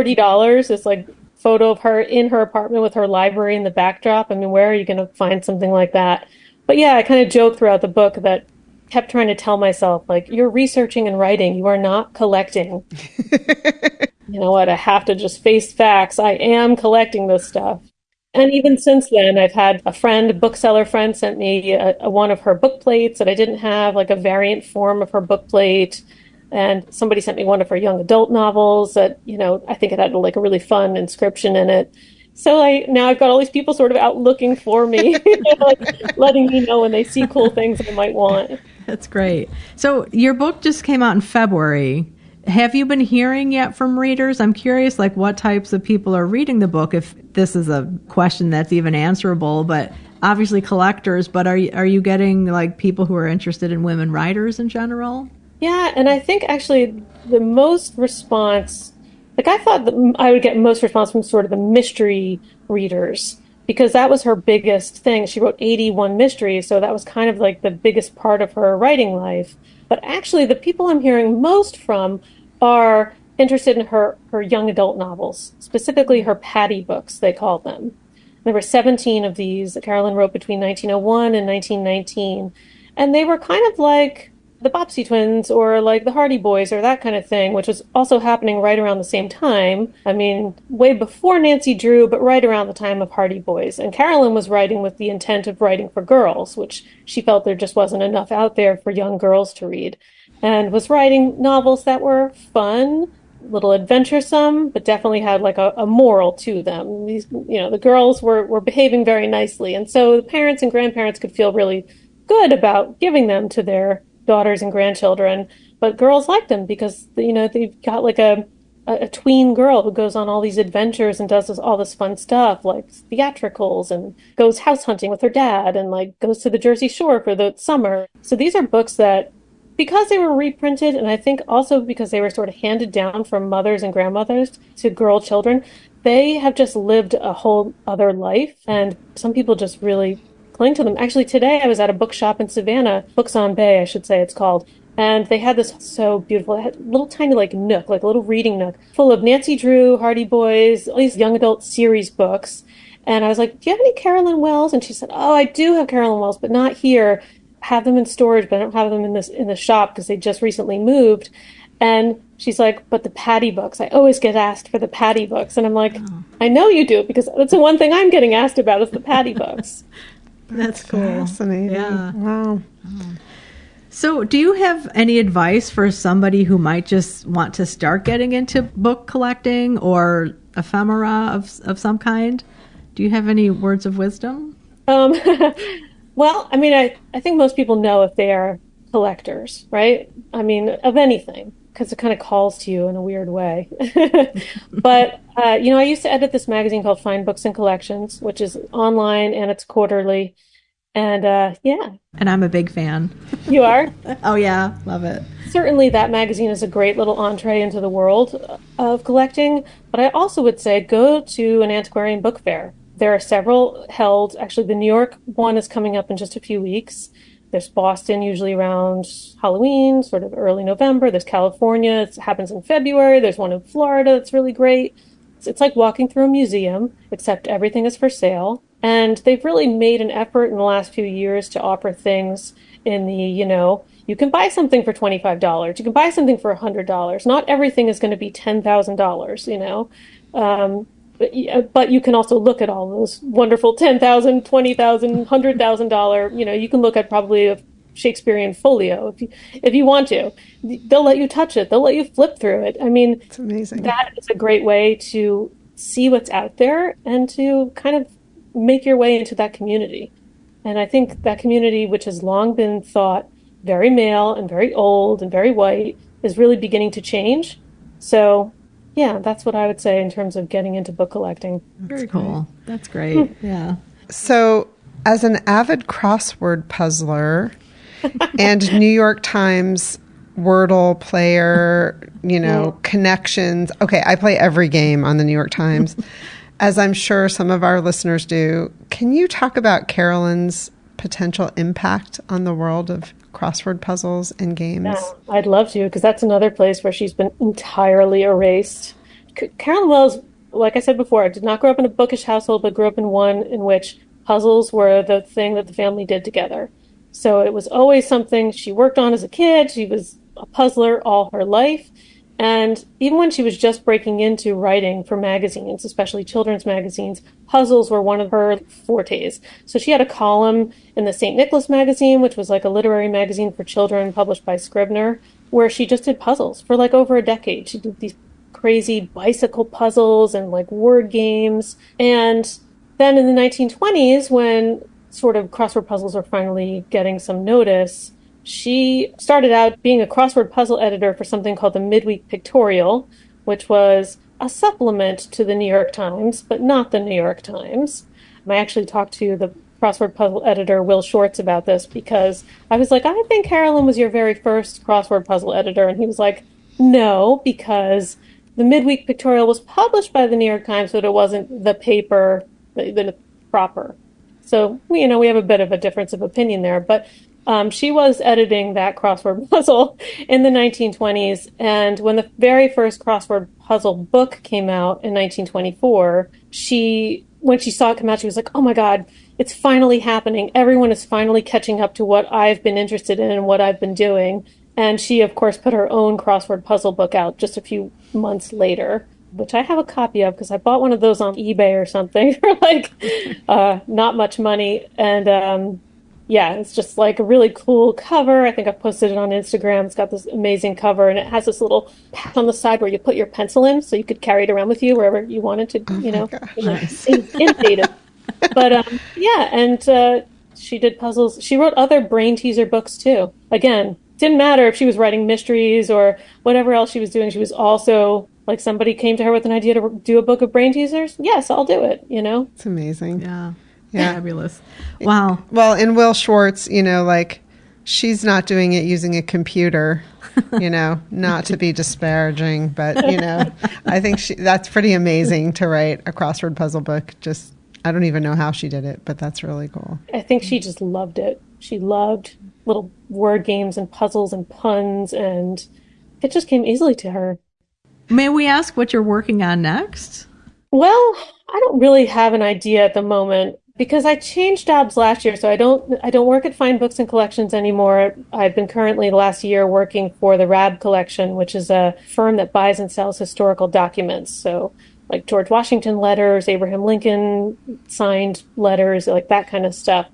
$40 is like photo of her in her apartment with her library in the backdrop. Where are you going to find something like that? But yeah, I kind of joked throughout the book that kept trying to tell myself, like, you're researching and writing. You are not collecting. You know what? I have to just face facts. I am collecting this stuff. And even since then, I've had a bookseller friend sent me one of her book plates that I didn't have, like a variant form of her book plate. And somebody sent me one of her young adult novels that, I think it had like a really fun inscription in it. So now I've got all these people sort of out looking for me, like letting me know when they see cool things I might want. That's great. So your book just came out in February. Have you been hearing yet from readers? I'm curious, like what types of people are reading the book, if this is a question that's even answerable, but obviously collectors, but are you getting like people who are interested in women writers in general? Yeah, and I think actually the most response, like I thought that I would get most response from sort of the mystery readers, because that was her biggest thing. She wrote 81 mysteries, so that was kind of like the biggest part of her writing life. But actually, the people I'm hearing most from are interested in her young adult novels, specifically her Patty books, they called them. There were 17 of these that Carolyn wrote between 1901 and 1919. And they were kind of like the Bobbsey Twins or like the Hardy Boys or that kind of thing, which was also happening right around the same time. Way before Nancy Drew, but right around the time of Hardy Boys. And Carolyn was writing with the intent of writing for girls, which she felt there just wasn't enough out there for young girls to read. And was writing novels that were fun, a little adventuresome, but definitely had like a moral to them. These, the girls were behaving very nicely. And so the parents and grandparents could feel really good about giving them to their daughters and grandchildren, but girls liked them because they've got like a a tween girl who goes on all these adventures and does all this fun stuff, like theatricals, and goes house hunting with her dad, and like goes to the Jersey Shore for the summer. So these are books that, because they were reprinted, and I think also because they were sort of handed down from mothers and grandmothers to girl children, they have just lived a whole other life, and some people just really cling to them. Actually, today I was at a bookshop in Savannah, Books on Bay, I should say it's called, and they had this so beautiful, it had a little tiny like nook, like a little reading nook, full of Nancy Drew, Hardy Boys, all these young adult series books. And I was like, do you have any Carolyn Wells? And she said, oh, I do have Carolyn Wells, but not here. I have them in storage, but I don't have them in the shop because they just recently moved. And she's like, but the Patty books, I always get asked for the Patty books. And I'm like, I know you do, because that's the one thing I'm getting asked about is the Patty books. That's cool. Fascinating. Yeah. Wow. So do you have any advice for somebody who might just want to start getting into book collecting or ephemera of some kind? Do you have any words of wisdom? Well, I mean, I think most people know if they are collectors, right? I mean, of anything, because it kind of calls to you in a weird way. But, I used to edit this magazine called Fine Books and Collections, which is online and it's quarterly. And yeah. And I'm a big fan. You are? Oh, yeah. Love it. Certainly that magazine is a great little entree into the world of collecting. But I also would say go to an antiquarian book fair. There are several held. Actually, the New York one is coming up in just a few weeks. There's Boston, usually around Halloween, sort of early November. There's California. It happens in February. There's one in Florida that's really great. It's like walking through a museum, except everything is for sale. And they've really made an effort in the last few years to offer things in the, you can buy something for $25. You can buy something for $100. Not everything is going to be $10,000, but you can also look at all those wonderful $10,000, $20,000, $100,000, you can look at probably a Shakespearean folio if you want to. They'll let you touch it. They'll let you flip through it. I mean, it's amazing. That is a great way to see what's out there and to kind of make your way into that community. And I think that community, which has long been thought very male and very old and very white, is really beginning to change. So, yeah, that's what I would say in terms of getting into book collecting. Very cool. That's great. Yeah. So, as an avid crossword puzzler and New York Times Wordle player, connections. Okay, I play every game on the New York Times, as I'm sure some of our listeners do. Can you talk about Carolyn's potential impact on the world of crossword puzzles and games? Yeah, I'd love to, because that's another place where she's been entirely erased. Carolyn Wells, like I said before, did not grow up in a bookish household, but grew up in one in which puzzles were the thing that the family did together. So it was always something she worked on as a kid. She was a puzzler all her life. And even when she was just breaking into writing for magazines, especially children's magazines, puzzles were one of her fortes. So she had a column in the St. Nicholas magazine, which was like a literary magazine for children published by Scribner, where she just did puzzles for like over a decade. She did these crazy bicycle puzzles and like word games. And then in the 1920s, when sort of crossword puzzles were finally getting some notice, she started out being a crossword puzzle editor for something called the Midweek Pictorial, which was a supplement to the New York Times, but not the New York Times. I actually talked to the crossword puzzle editor, Will Shortz, about this because I was like, I think Carolyn was your very first crossword puzzle editor. And he was like, no, because the Midweek Pictorial was published by the New York Times, but it wasn't the paper, the proper. So, we have a bit of a difference of opinion there. But she was editing that crossword puzzle in the 1920s. And when the very first crossword puzzle book came out in 1924, when she saw it come out, she was like, oh my God, it's finally happening. Everyone is finally catching up to what I've been interested in and what I've been doing. And she, of course, put her own crossword puzzle book out just a few months later, which I have a copy of because I bought one of those on eBay or something for like not much money. And yeah, it's just like a really cool cover. I think I posted it on Instagram. It's got this amazing cover, and it has this little patch on the side where you put your pencil in, so you could carry it around with you wherever you wanted to. Nice. Innovative. But yeah, and she did puzzles. She wrote other brain teaser books too. Again, didn't matter if she was writing mysteries or whatever else she was doing. She was also Like somebody came to her with an idea to do a book of brain teasers. Yes, I'll do it, It's amazing. Yeah. Yeah. Fabulous. Wow. Well, and Will Schwartz, like she's not doing it using a computer, not to be disparaging, but, I think that's pretty amazing to write a crossword puzzle book. Just, I don't even know how she did it, but that's really cool. I think she just loved it. She loved little word games and puzzles and puns, and it just came easily to her. May we ask what you're working on next? Well, I don't really have an idea at the moment because I changed jobs last year, so I don't work at Fine Books and Collections anymore. I've been currently the last year working for the RAB Collection, which is a firm that buys and sells historical documents. So like George Washington letters, Abraham Lincoln signed letters, like that kind of stuff.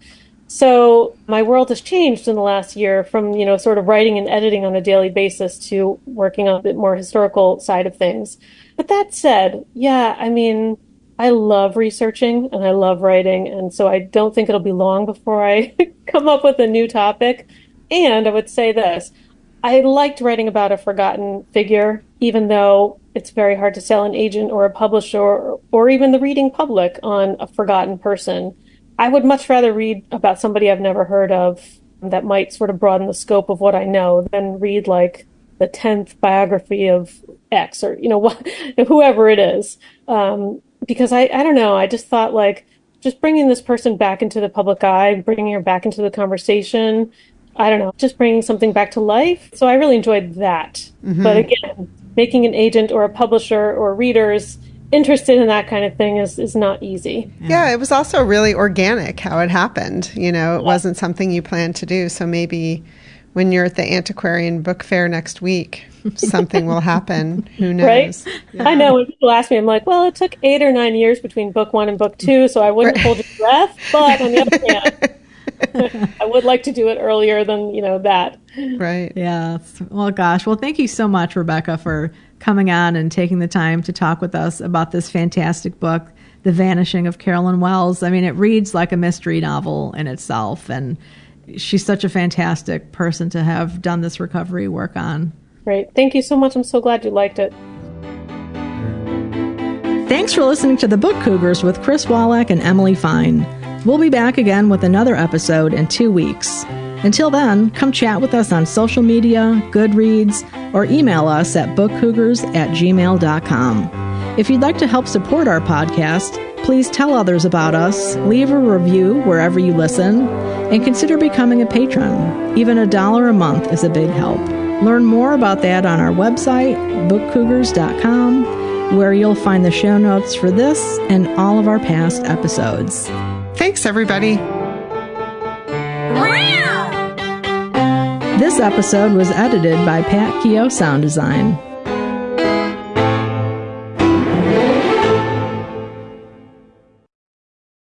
So my world has changed in the last year from, sort of writing and editing on a daily basis to working on a bit more historical side of things. But that said, yeah, I mean, I love researching and I love writing. And so I don't think it'll be long before I come up with a new topic. And I would say this, I liked writing about a forgotten figure, even though it's very hard to sell an agent or a publisher or even the reading public on a forgotten person. I would much rather read about somebody I've never heard of that might sort of broaden the scope of what I know than read like the 10th biography of X or, whoever it is. Because I don't know, I just thought like just bringing this person back into the public eye, bringing her back into the conversation, I don't know, just bringing something back to life. So I really enjoyed that. Mm-hmm. But again, making an agent or a publisher or readers interested in that kind of thing is not easy. Yeah, it was also really organic how it happened. It wasn't something you planned to do. So maybe when you're at the Antiquarian Book Fair next week, something will happen. Who knows? Right? Yeah. I know when people ask me, I'm like, well, it took 8 or 9 years between book 1 and book 2, so I wouldn't hold your breath. But on the other hand, I would like to do it earlier than, that. Right. Yeah. Well, gosh. Well, thank you so much, Rebecca, for coming on and taking the time to talk with us about this fantastic book, The Vanishing of Carolyn Wells. I mean, it reads like a mystery novel in itself, and she's such a fantastic person to have done this recovery work on. Great. Thank you so much. I'm so glad you liked it. Thanks for listening to The Book Cougars with Chris Wallach and Emily Fine. We'll be back again with another episode in 2 weeks. Until then, come chat with us on social media, Goodreads, or email us at bookcougars@gmail.com. If you'd like to help support our podcast, please tell others about us, leave a review wherever you listen, and consider becoming a patron. Even $1 a month is a big help. Learn more about that on our website, bookcougars.com, where you'll find the show notes for this and all of our past episodes. Thanks, everybody. This episode was edited by Pat Keogh Sound Design.